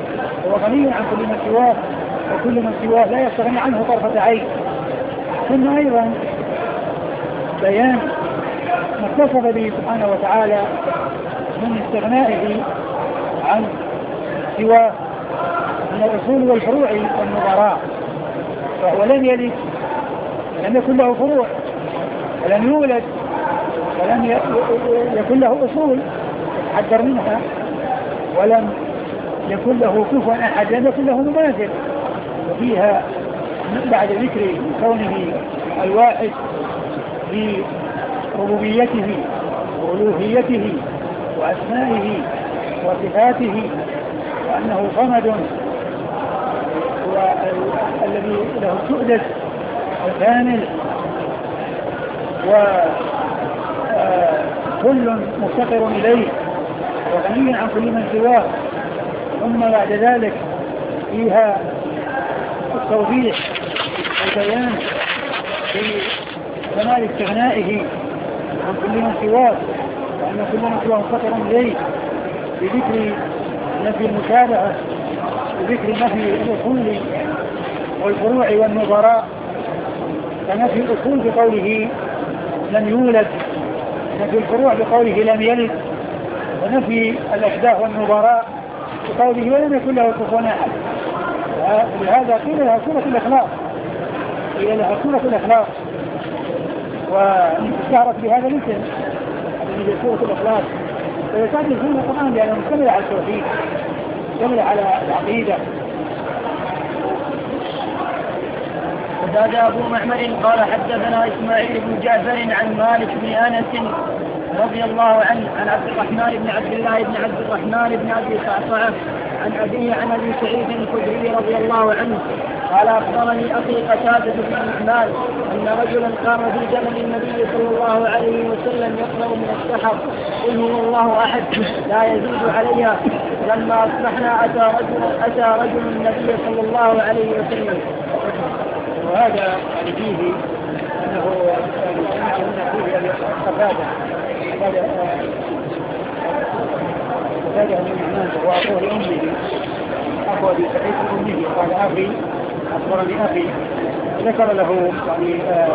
S2: وكل من سواه لا يستغني عنه طرفة عين. ثم أيضا بيان ما اتصف به سبحانه وتعالى من استغنائه عن سواه من الأصول والفروع والنظراء، فهو لم يلد لم يكن له فروع ولم يولد ولم يكن له أصول يتحذر منها ولم يكن له كفوا أحد، لم يكن له مماثل. وفيها بعد ذكر كونه الواحد بربوبيته وألوهيته وأسمائه وصفاته وأنه صمد والذي له السؤدد الكامل وكل مفتقر إليه وغني عن كل من سواه. ثم بعد ذلك فيها التوضيح والبيان في كمال استغنائه عن كل من سواه وأن كل من سواه مفتقر إليه بذكر نفي المشابهة وذكر نفي الأصول والفروع والنظراء، فنفي الأصول بقوله لم يولد، نفي الفروع بقوله لم يلد، ونفي الأشباه والنظراء بقوله ولم يكن له كفوا أحد. ولهذا قيل لها سورة الإخلاص واشتهرت بهذا الاسم الذي سورة الإخلاص ويتعدل فهم القرآن لأنه مشتمل على التوحيد، مشتمل على العقيدة.
S1: وزاد أبو معمر قال حدثنا إسماعيل بن جعفر عن مالك بن أنس رضي الله عنه عن عبد الرحمن بن عبد الله بن عبد الرحمن بن أبي صعصعة عن أبيه عن أبي سعيد الخدري رضي الله عنه قال أخبرني أخي قتادة بن النعمان أن رجلا قام في زمن النبي صلى الله عليه وسلم يقرأ من السحر قل هو الله أحد لا يزيد عليها. لما أصبحنا أتى رجل النبي صلى الله عليه وسلم.
S2: وهذا فيه أنه فيه قتادة من الناس وأخوه لأمه أخوه بسعيد أمه قال أخي أخبرني أخي ذكر له يعني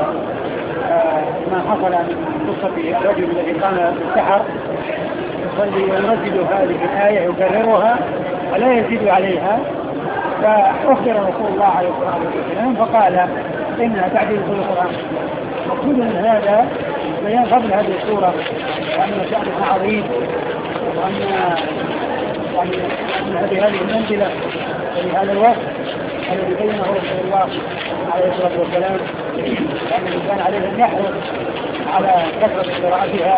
S2: ما حصل من قصة الرجل الذي قام بالسحر يصلي ويردد هذه الآية يكررها ولا يزيد عليها. فأخبر رسول الله عليه الصلاة والسلام فقال إنها تعديل في القرآن. مقصود من هذا بيان فضل هذه السورة وأن شأنها عظيم وأن هذه المنزلة في هذا الوقت الذي بينه رسول الله عليه الصلاة والسلام وأنه كان عليه أن يحرص على كثرة قراءتها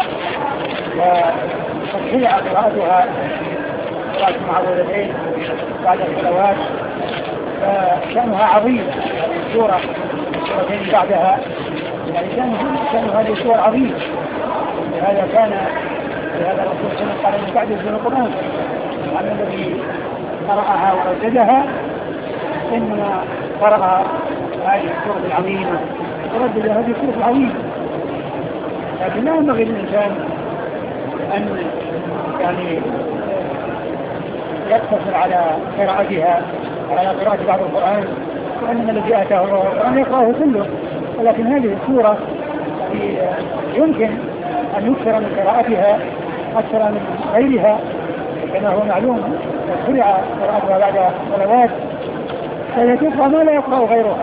S2: وتشريع قراءتها قراءة المعوذتين بعد الصلوات. فشأنها عظيم هذه السورة والسورتين بعدها يعني كان هذه السور عظيم. لهذا كان لهذا الرسول صلى الله عليه وسلم قال بعد من القرآن أن الذي قرأها ورددها إنما قرأ هذه السورة العظيمة وردد هذه السورة العظيمة. لكن لا ينبغي للإنسان أن يعني يقتصر على قراءتها على قراءة بعض القرآن وأن الذي آتاه الله القرآن يقرأه كله. ولكن هذه السورة يمكن أن يكثر من قراءتها أكثر من غيرها كما هو معلوم شرع قراءتها بعد صلوات فهي تقرأ ما لا يقرأ غيرها.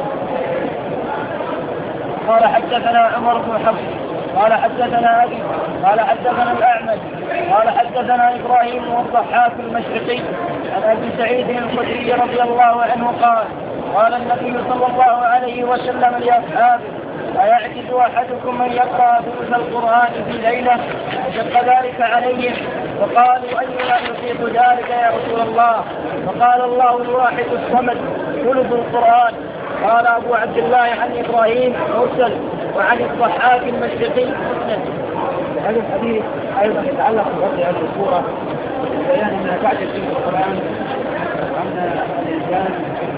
S1: قال حدثنا عمر بن حفص قال حدثنا أبي قال حدثنا الأعمش قال حدثنا إبراهيم والضحاك المشرقي عن أبي سعيد الخدري رضي الله عنه قال النبي صلى الله عليه وسلم لأصحابه أيعجز أحدكم أن يقرأ ثلث القرآن في ليلة؟ فشق ذلك عليهم فقالوا أينا يطيق ذلك يا رسول الله؟ فقال الله الواحد الصمد ثلث القرآن. قال أبو عبد الله عن إبراهيم مرسل وعن الضحاك المشرقي مسند.
S2: هذا الحديث أيضا يتعلق بفضل هذه السورة بيان أنها تعجز في القرآن وأن الإنسان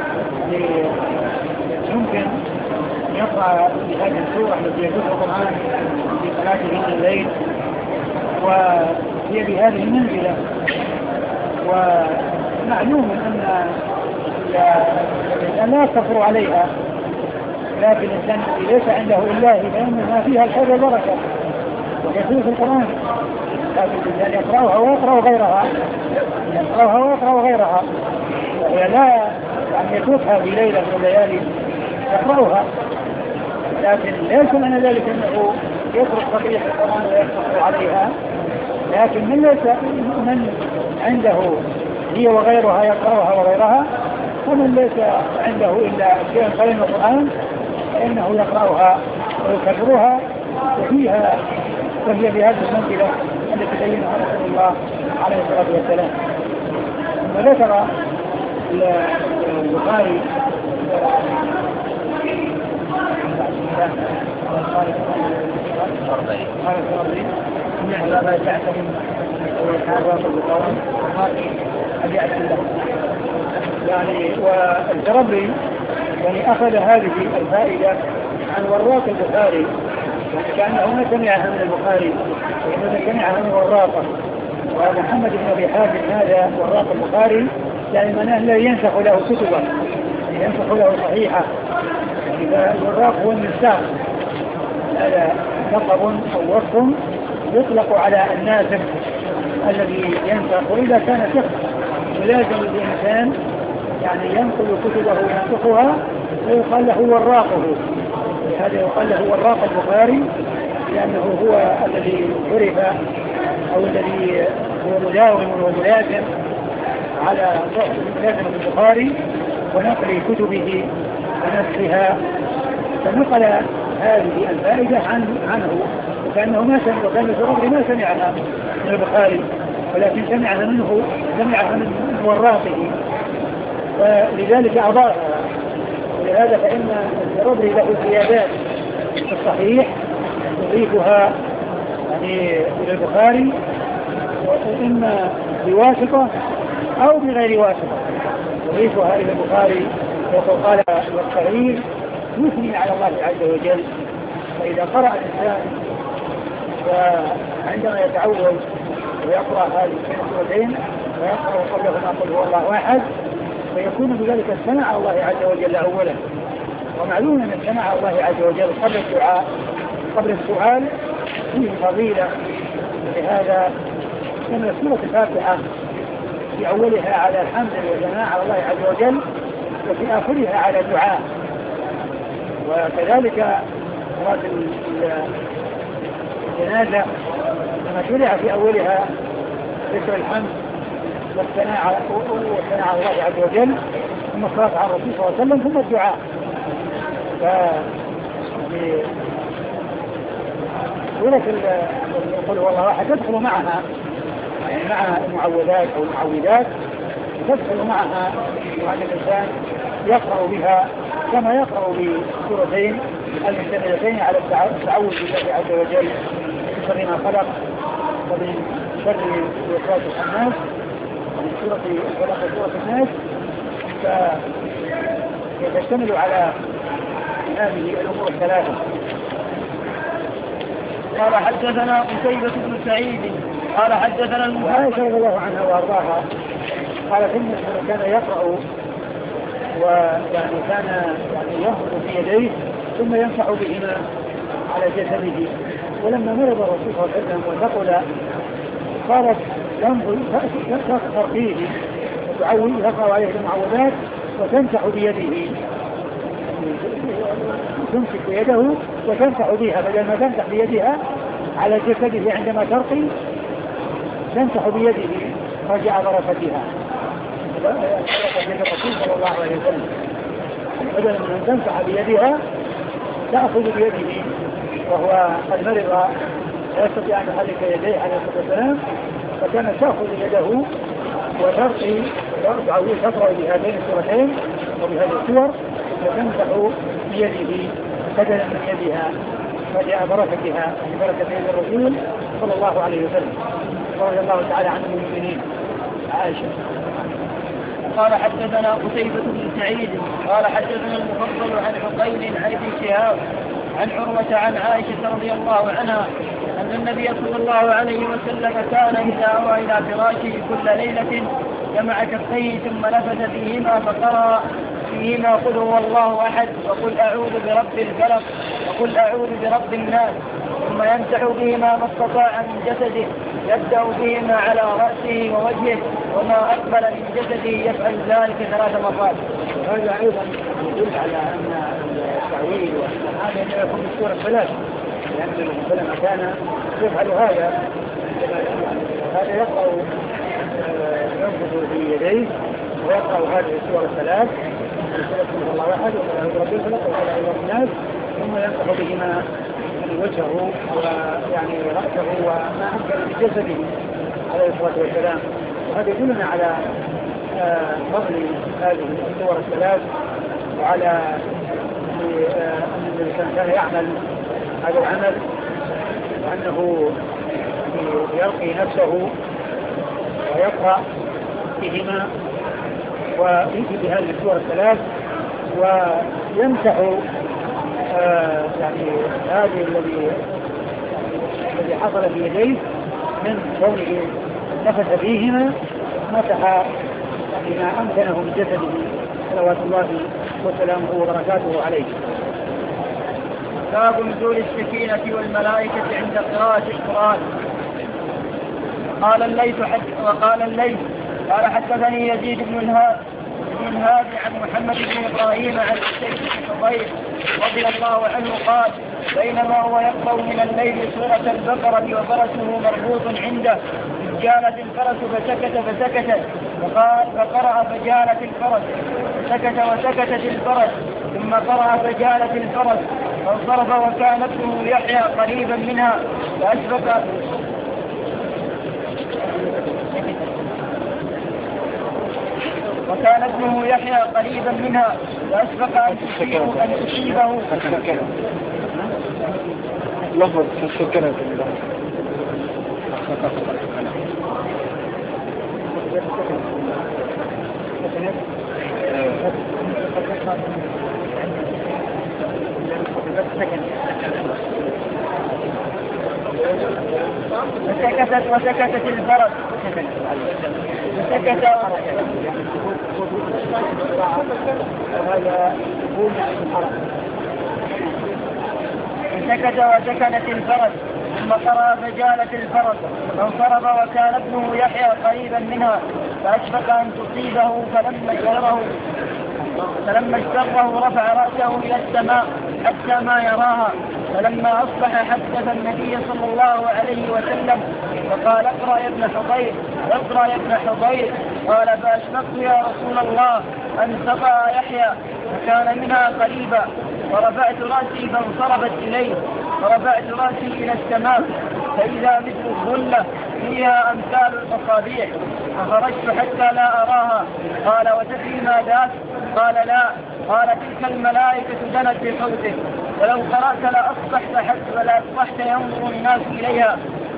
S2: يمكن يقرأ بهذه السورة التي يجوز القرآن في صلاته من الليل وهي بهذه المنزلة. ومعلوم أن لا يكفر عليها لكن الإنسان ليس عنده إلا فإن ما فيها الخير والبركة ويكون في القرآن. لكن الإنسان يقرأها ويقرأ غيرها وهي لا يعني يتركها في ليلة من الليالي يقرأها. لكن ليس معنى ذلك أنه يترك بقية القرآن ويقرأ عليها. لكن من عنده هي وغيرها يقرأها وغيرها ومن ليس عنده إلا شيء قليل من القرآن فإنه يقرأها ويكررها وفيها وهي بهذه المنزلة التي بينها رسول الله عليه الصلاة والسلام. وذكر البخاري يعني والجربري يعني أخذ هذه الفائدة عن وراق البخاري كأنه ما سمعها من البخاري وإنما سمعها من وراقه. ومحمد بن أبي حاتم هذا وراق البخاري يعني معناه لا ينسخ له كتبه ينسخ له صحيحة. إذا الوراق هو المنساخ هذا لقب أو وصف يطلق على الناسخ الذي ينسخ. وإذا كان شخص يلازم الإنسان يعني ينقل كتبه وينسخها ويقال له وراقه. هذا يقال له وراق البخاري لأنه هو الذي عرف أو الذي هو مداوم وملازم على لازم البخاري ونقل كتبه ونسخها، فنقل هذه الفائدة عنه، وكأنه ما سمع، وكان الزرقري ما سمعها من البخاري ولكن سمعها من وراثه، فلذلك أضافها. ولهذا فإن الزرقري له زيادات في الصحيح يضيفها يعني إلى البخاري، وإما بواسطة أو بغير واسطة يضيفها إلى البخاري. وقال والصغير يثني على الله عز وجل. فإذا قرأ الإنسان وعندما يتعود ويقرأ هذه السورتين ويقرأ قبلهما قل هو الله أحد، فيكون بذلك استمع الله عز وجل أولا. ومعلوم أن استمع الله عز وجل قبل السؤال فيه فضيلة. لهذا كان سورة الفاتحة في أولها على الحمد والثناء على الله عز وجل، وفي آخرها على الدعاء. وكذلك صلاة الجنازة لما شرع في أولها ذكر الحمد والثناء على الله عز وجل، ثم الصلاة على الرسول صلى الله عليه وسلم، ثم الدعاء. سورة قل هو الله أحد تدخل معها، يعني مع المعوذات أو المعوذات تدخل معها، وأن الإنسان يقرأ بها كما يقرأ بسورتين المشتملتين على التعوذ بالله عز وجل من شر ما خلق ومن شر وسواس الخناس، من سورة الفلق وسورة الناس، فيشتمل على هذه الأمور الثلاثة.
S1: قال حدثنا قتيبة بن سعيد قال حدثنا
S2: عائشة رضي الله عنها وأرضاها قالت إنه كان يقرأ ويعني كان ينفض في يديه ثم ينفع بهما على جسده، ولما مرض الرسول صلى الله عليه وسلم وثقل قالت تكفر فيه وتقرأ عليه المعوذات وتمسح بيده، تمسك يده وتمسح بها، بدل ما تمسح بيدها على جسده عندما ترقي تمسح بيده رجع بركتها الرسول صلى الله عليه وسلم، بدل من أن تمسح بيدها تأخذ بيده وهو قد مرض لا يستطيع أن يحرك يديه عليه الصلاة والسلام، فكانت تأخذ يده وترقي تقرأ بهذين السورتين وبهذه السور وتمسح بيده بدلا من يدها رجع بركتها ببركة يد الرسول صلى الله عليه وسلم رضي الله تعالى عن المؤمنين. عائشة
S1: قال حدثنا قتيبة بن سعيد قال حدثنا المفضل عن عقيل عن ابن شهاب عن عروة عن عائشة رضي الله عنها أن النبي صلى الله عليه وسلم كان إذا أوى إلى فراشه كل ليلة جمع كفيه ثم نفث فيهما فقرأ فيهما قل هو الله أحد وقل أعوذ برب الفلق وقل أعوذ برب الناس، ثم يمسح بهما ما استطاع من جسده، يبدأ بهما على رأسه ووجهه وما أقبل من جسده يفعل ذلك 3 مرات.
S2: هذا أيضا يدل على أن التعويل هذا يكون بالسورة 3، لأن النبي كان يفعل هذا يقرأ ينفض في يديه ويقرأ هذه السورة 3 سورة الله أحد وقل رب الفلق وقل أعوذ الناس، ثم يمسح بهما وجهه ويعني رأسه وما أمكن من جسده عليه الصلاة والسلام. وهذا يدلنا على فضل هذه السور 3 وعلى أن الإنسان كان يعمل هذا العمل وأنه يلقي نفسه ويقرأ بهما ويجي بهذه السور 3 ويمسح يعني هذه الذي حصل في يديه من كونه نفث فيهما مسح بما أمكنه من جسده صلوات الله وسلامه وبركاته عليه.
S1: باب نزول السكينة والملائكة عند قراءة القرآن. قال الليث قال حدثني يزيد بن عن هادي عن محمد بن إبراهيم عن السيد بن حضير رضي الله عنه قال بينما هو يقرأ من الليل سورة البقرة وفرسه مربوط عنده جالت الفرس فسكت فقرأ فجالت الفرس فسكتت الفرس ثم قرأ فجالت الفرس فانصرف وكان ابنه يحيى قريبا منها فأشفق أن تصيبه
S2: لفظ السكنة
S1: وسكتت الفرس وسكنت الفرس ثم قرأ فجالت الفرس فانصرف وكان ابنه يحيى قريبا منها فأشفق أن تصيبه فلما اشتره رفع رأسه إلى السماء حتى ما يراها فلما أصبح حدث النبي صلى الله عليه وسلم فقال اقرأ يا ابن حضير قال فأشفقت يا رسول الله أن تقع يحيى فكان منها قريبا ورفعت رأسي فانصرفت إليه فرفعت رأسي إلى السماء فإذا مثل الظلة فيها أمثال الأصابع فخرجت حتى لا أراها قال وتدري ما ذاك قال لا قال تلك الملائكة دنت بصوته ولو قرأت لأصبحت ينظر الناس إليها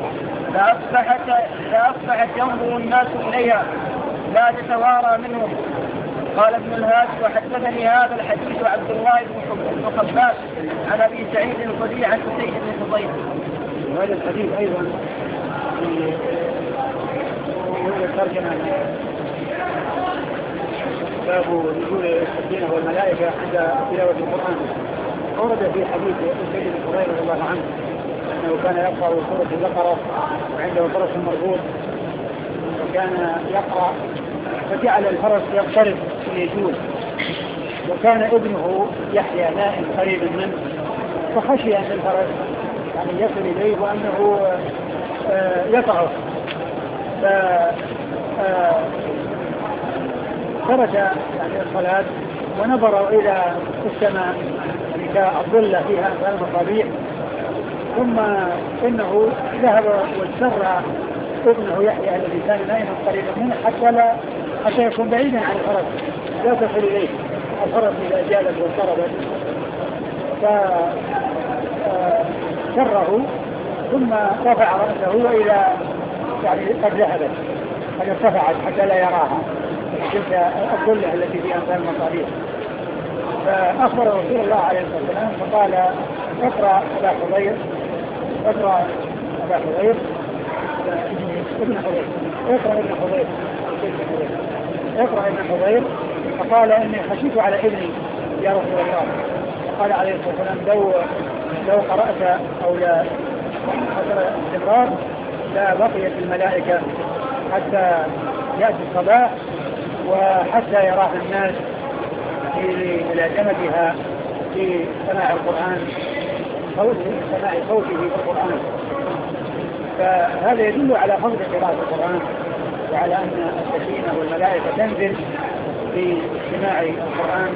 S1: لأصبحت ينظر الناس إليها لا تتوارى منهم. قال ابن الهاد وحدثني هذا الحديث عبد الله بن خباب عن أبي سعيد الخدري عن سيد بن حضير.
S2: وهذا الحديث أيضا في الترجمة باب نزول السكينة والملائكة عند تلاوة القرآن. ورد في حديث سيد بن حضير رضي الله عنه أنه كان يقرأ سورة البقرة وعنده فرس مربوط وكان يقرأ فجعل الفرس يضطرب ليجول وكان ابنه يحيى نائم قريبا منه فخشي أن الفرس يعني يصل إليه وأنه يطعه ترك يعني الصلاة ونظر إلى السماء يعني كالظلة فيها أمثال المصابيح ثم إنه ذهب واستر ابنه يحيى الذي كان نائما قريبا منه حتى يكون بعيدا عن الفرس لا تصل إليه الفرس إذا جالت واضطربت فسره ثم رفع رأسه وإلى يعني قد ذهبت قد ارتفعت حتى لا يراها تلك الظلة التي في أمثال المصابيح. فأخبر رسول الله عليه الصلاة والسلام فقال اقرأ أبا حضير اقرأ ابن حضير فقال إني خشيت على ابني يا رسول الله. قال عليه الصلاة والسلام لو قرأت أو لا قرأت استمرار لا بقيت الملائكة حتى يأتي الصباح وحتى يراها الناس في ملازمتها في سماع القرآن سماع صوته في القرآن. فهذا يدل على فضل قراءة القرآن وعلى أن السكينة والملائكة تنزل في استماع القرآن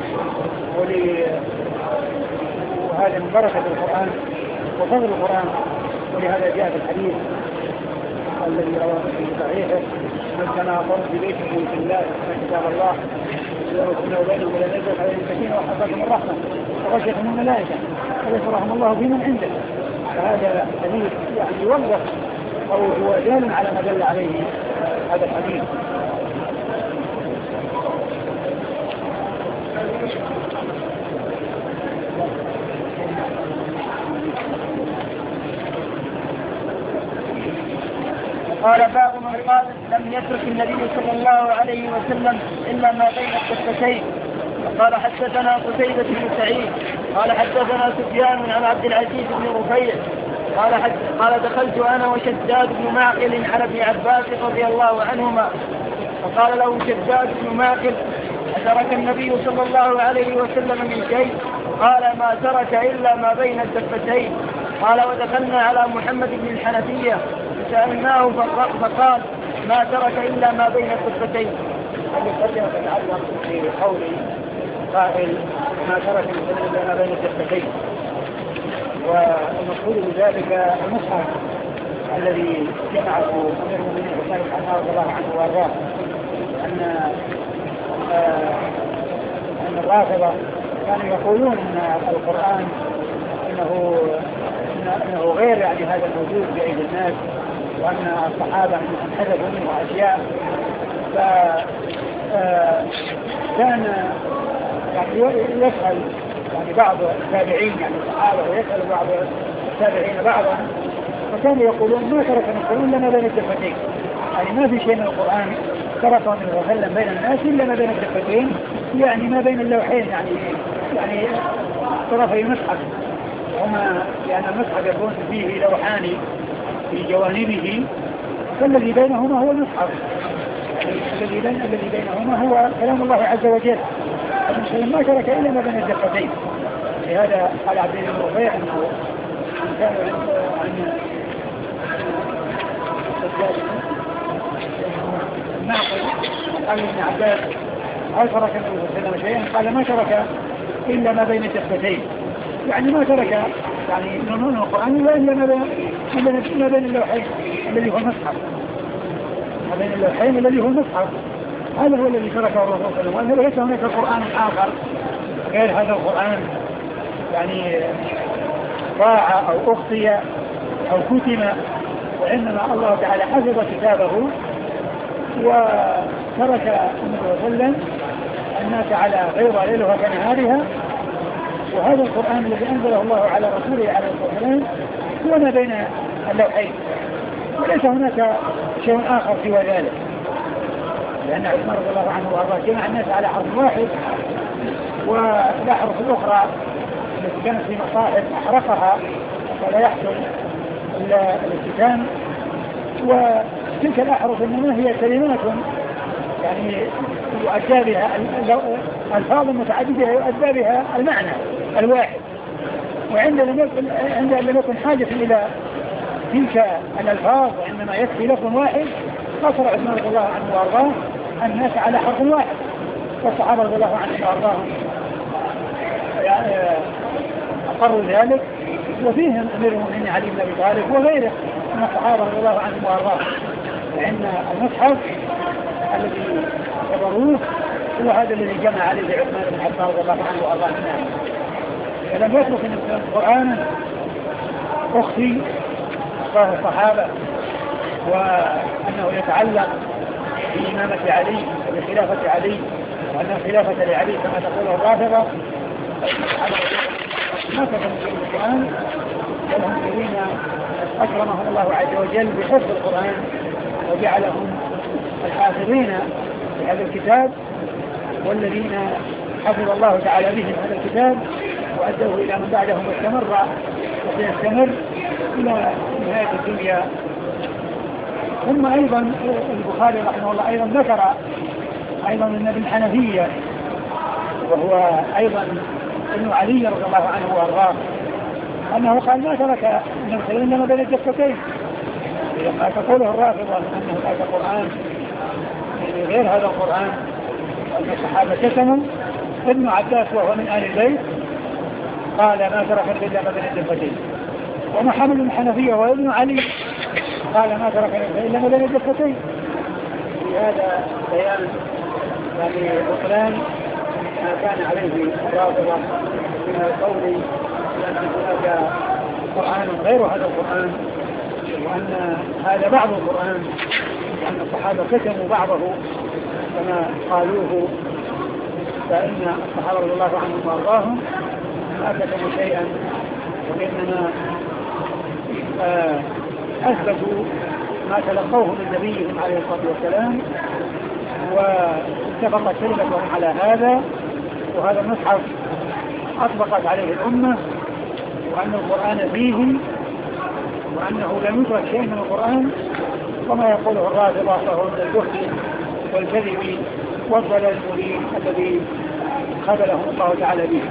S2: وهذا من بركة القرآن وفضل القرآن. ولهذا جاء في الحديث الذي رواه في صحيحه من كان قرأ في بيته من الله كتاب الله وسنه بينهم ولا نزل عليهم السكينة وحفظهم الرحمة وغشيتهم الملائكة وذكرهم الله بمن عنده. فهذا دليل يعني يوضح أو هو دال على ما دل عليه هذا الحديث.
S1: قال باب من قال لم يترك النبي صلى الله عليه وسلم إلا ما بين القصتين. قال حدثنا قتيبة بن سعيد قال حدثنا سفيان عن عبد العزيز بن رفيع قال دخلت أنا وشداد بن معقل على ابن عباس رضي الله عنهما فقال له شداد بن معقل أترك النبي صلى الله عليه وسلم من شيء؟ قال ما ترك إلا ما بين الدفتين. قال ودخلنا على محمد بن الحنفية فسألناه فقال ما ترك إلا ما بين الدفتين.
S2: هذه الترجمة تتعلق في قول قائل ما ترك إلا ما بين الدفتين، والمقصود بذلك المصحف الذي جمعه أمير المؤمنين عثمان بن عفان رضي الله عنه وارضاه، أن الرافضة كانوا يقولون أن القرآن إنه غير يعني هذا الموجود بأيدي الناس، وأن الصحابة حذفوا منه أشياء. فكان يعني يسأل يعني بعض التابعين يعني الصحابة ويسأل بعض التابعين بعضا، فكانوا يقولون ما ترك من القرآن إلا ما بين الدفتين، يعني ما في شيء من القرآن تركه من وسلم بين الناس إلا ما بين الدفتين، يعني ما بين اللوحين، يعني طرفي المصحف هما، لأن المصحف يكون فيه لوحان في جوانبه، فالذي بينهما هو المصحف، الذي بينهما هو كلام الله عز وجل. ما ترك إلا ما بين الدفتين. لهذا قال عبد الله بن رفيع أنه كان عن الناقل قال ابن عباس هل ترك النبي صلى الله عليه وسلم شيئا؟ قال ما ترك إلا ما بين الدفتين، يعني ما ترك يعني من القرآن إلا ما بين اللوحين الذي هو المصحف، ما بين اللوحين الذي هو المصحف، هذا هو الذي تركه الرسول صلى الله عليه وسلم. وليس هناك قرآن آخر غير هذا القرآن يعني ضاع أو أخطي أو كتم، وإنما الله تعالى حفظ كتابه وترك النبي صلى الله عليه وسلم الناس على بيضاء ليلها كنهارها. وهذا القرآن الذي أنزله الله على رسوله عليه الصلاة والسلام هو ما بين اللوحين، وليس هناك شيء آخر سوى ذلك، لأن عثمان رضي الله عنه وأرضاه جمع الناس على حرف واحد، والأحرف الأخرى التي كانت في مصاحف أحرقها فلا يحصل الاستتام. وتلك الأحرف إنما هي كلمات يعني يؤدى بها الألفاظ متعددة يؤدى بها المعنى الواحد، وعند لم يكن حاجة إلى تلك الألفاظ وإنما يكفي لفظ واحد، قصر عثمان رضي الله عنه وأرضاه الناس على حرف واحد، والصحابة رضي الله عنهم وأرضاهم أقروا ذلك، وفيهم أمير المؤمنين علي بن أبي طالب وغيره من الصحابة رضي الله عنهم وأرضاهم، لأن المصحف الذي يضروه هو هذا الذي جمع عليه عثمان بن عفان رضي الله عنه وأرضاه. فلم يترك القرآن أخفي أخبار الصحابة وأنه يتعلق بإمامة علي وبخلافة علي، وأن الخلافة لعلي كما تقول الرافضة. ما كتبوا في القرآن ولهم الذين أكرمهم الله عز وجل بحفظ القرآن وجعلهم الحافظين لهذا الكتاب، والذين حفظ الله تعالى بهم هذا الكتاب وأدوه إلى من بعدهم واستمر وسيستمر إلى نهاية الدنيا. ثم أيضا البخاري رحمه الله أيضا ذكر أيضا من ابن الحنفية وهو أيضا ابن علي رضي الله عنه وأرضاه أنه قال ما ترك النبي إنما بين الدفتين. لما تقوله الرافضة أنه هذا القرآن يعني غير هذا القرآن وأن الصحابة كتموا، ابن عباس وهو من آل البيت قال ما ترك إلا ما بين الدفتين. ومحمد بن الحنفية وابن علي قال ما ترك إلا ما بين الدفتين. في هذا بيان يعني بطلان ما كان عليه الرافضة من القول بأن هناك قرآن غير هذا القرآن، وأن هذا بعض القرآن، وأن الصحابة كتموا بعضه كما قالوه، فإن الصحابة رضي الله عنهم وأرضاهم ما كتموا شيئا، وإنما أثبتوا ما تلقوه من نبيهم عليه الصلاة والسلام، واتفقت كلمتهم على هذا، وهذا المصحف أطبقت عليه الأمة، وأن القرآن فيه، وأنه لم يترك شيء من القرآن، وما يقوله الرافضة فهو من الجهل والكذب والضلال المبين الذي خذلهم الله تعالى به.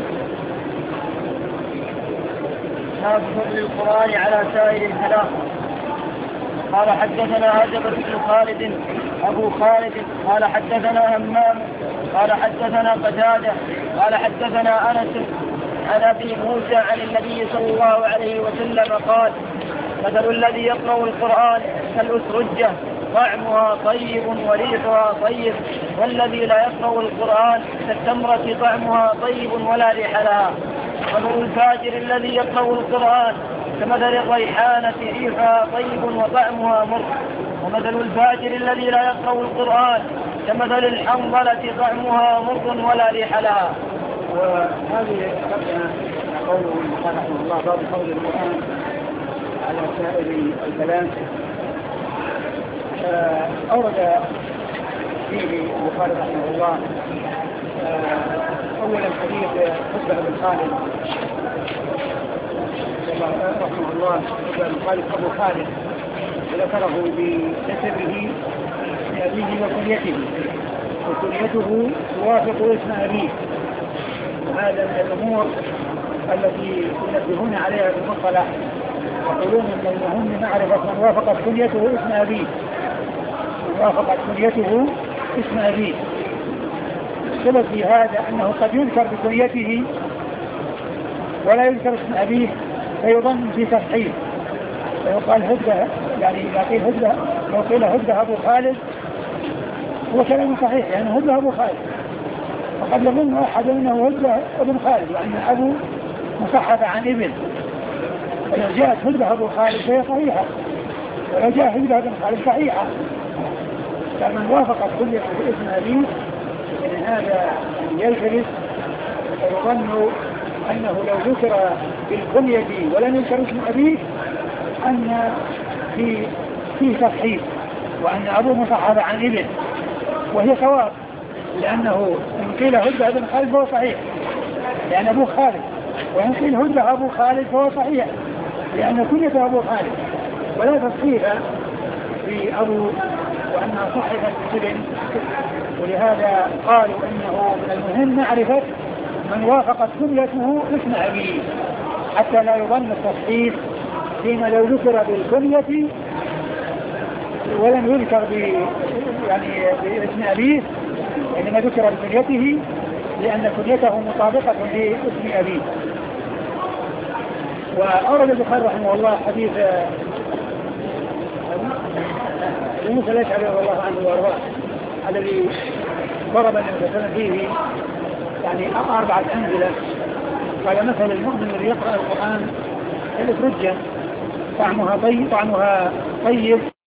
S1: باب فضل القرآن على سائر الكلام. قال حدثنا عجبة بن خالد أبو خالد قال حدثنا همام قال حدثنا قتادة قال حدثنا أنس عن أبي موسى عن النبي صلى الله عليه وسلم قال: مثل الذي يقرأ القرآن كالأسرجة طعمها طيب وريحها طيب، والذي لا يقرأ القرآن كالتمرة طعمها طيب ولا ريح لها. مثل الفاجر الذي يقرأ القرآن كمثل الريحانة ريحها طيب وطعمها مر، ومثل الفاجر الذي لا يقرأ القرآن كمثل الحنظلة طعمها مر ولا ريح لها.
S2: وهذه قوله رحمه الله باب فضل القرآن على سائر الكلام. أورد فيه البخاري رحمه الله أولا حديث حسن بن خالد رحمه الله بن خالد أبو خالد ذكره بنسبه لأبيه وكنيته، وكنيته توافق اسم أبيه، وهذا من الأمور التي ينبهون عليها بالمصطلح، يقولون من المهم معرفة من وافقت كنيته اسم أبيه، من وافقت كنيته اسم أبيه. السبب في هذا أنه قد يذكر بكنيته ولا يذكر اسم أبيه فيظن في تصحيح، فيقال هدى، يعني إذا قيل هدى، لو قيل هدى أبو خالد هو كلام صحيح، يعني هدى أبو خالد، وقد يظن أحد أنه هدى ابن خالد، يعني أبو مصحف عن ابن، ولو جاءت هدى أبو خالد فهي صحيحة، ولو جاء هدى ابن خالد صحيحة. فمن وافقت كل اسم أبيه يعني هذا يلتبس، ويظن أنه لو ذكر بالكنية ولم يذكر اسم أبيه أن في تصحيح، وأن أبوه مصحف عن ابن، وهي صواب، لأنه إن قيل هدى ابن خالد فهو صحيح لأن أبوه خالد، وإن قيل هدى أبو خالد فهو صحيح لأن كنية أبو خالد، ولا تصحيح في أبو وأنها صحفت ابن. ولهذا قالوا إنه من المهم معرفة من وافقت كنيته اسم أبيه حتى لا يظن التصحيح فيما لو ذكر بالكنية ولم يذكر باسم أبيه، إنما ذكر بكنيته لأن كنيته مطابقة لاسم أبيه. وأورد البخاري رحمه الله حديث موسى الأشعري رضي الله عنه وارضاه الذي ضرب النبي صلى الله عليه وسلم فيه يعني 4 أمثلة. قال: مثل المؤمن الذي يقرأ القرآن كالأسرجة طعمها طيب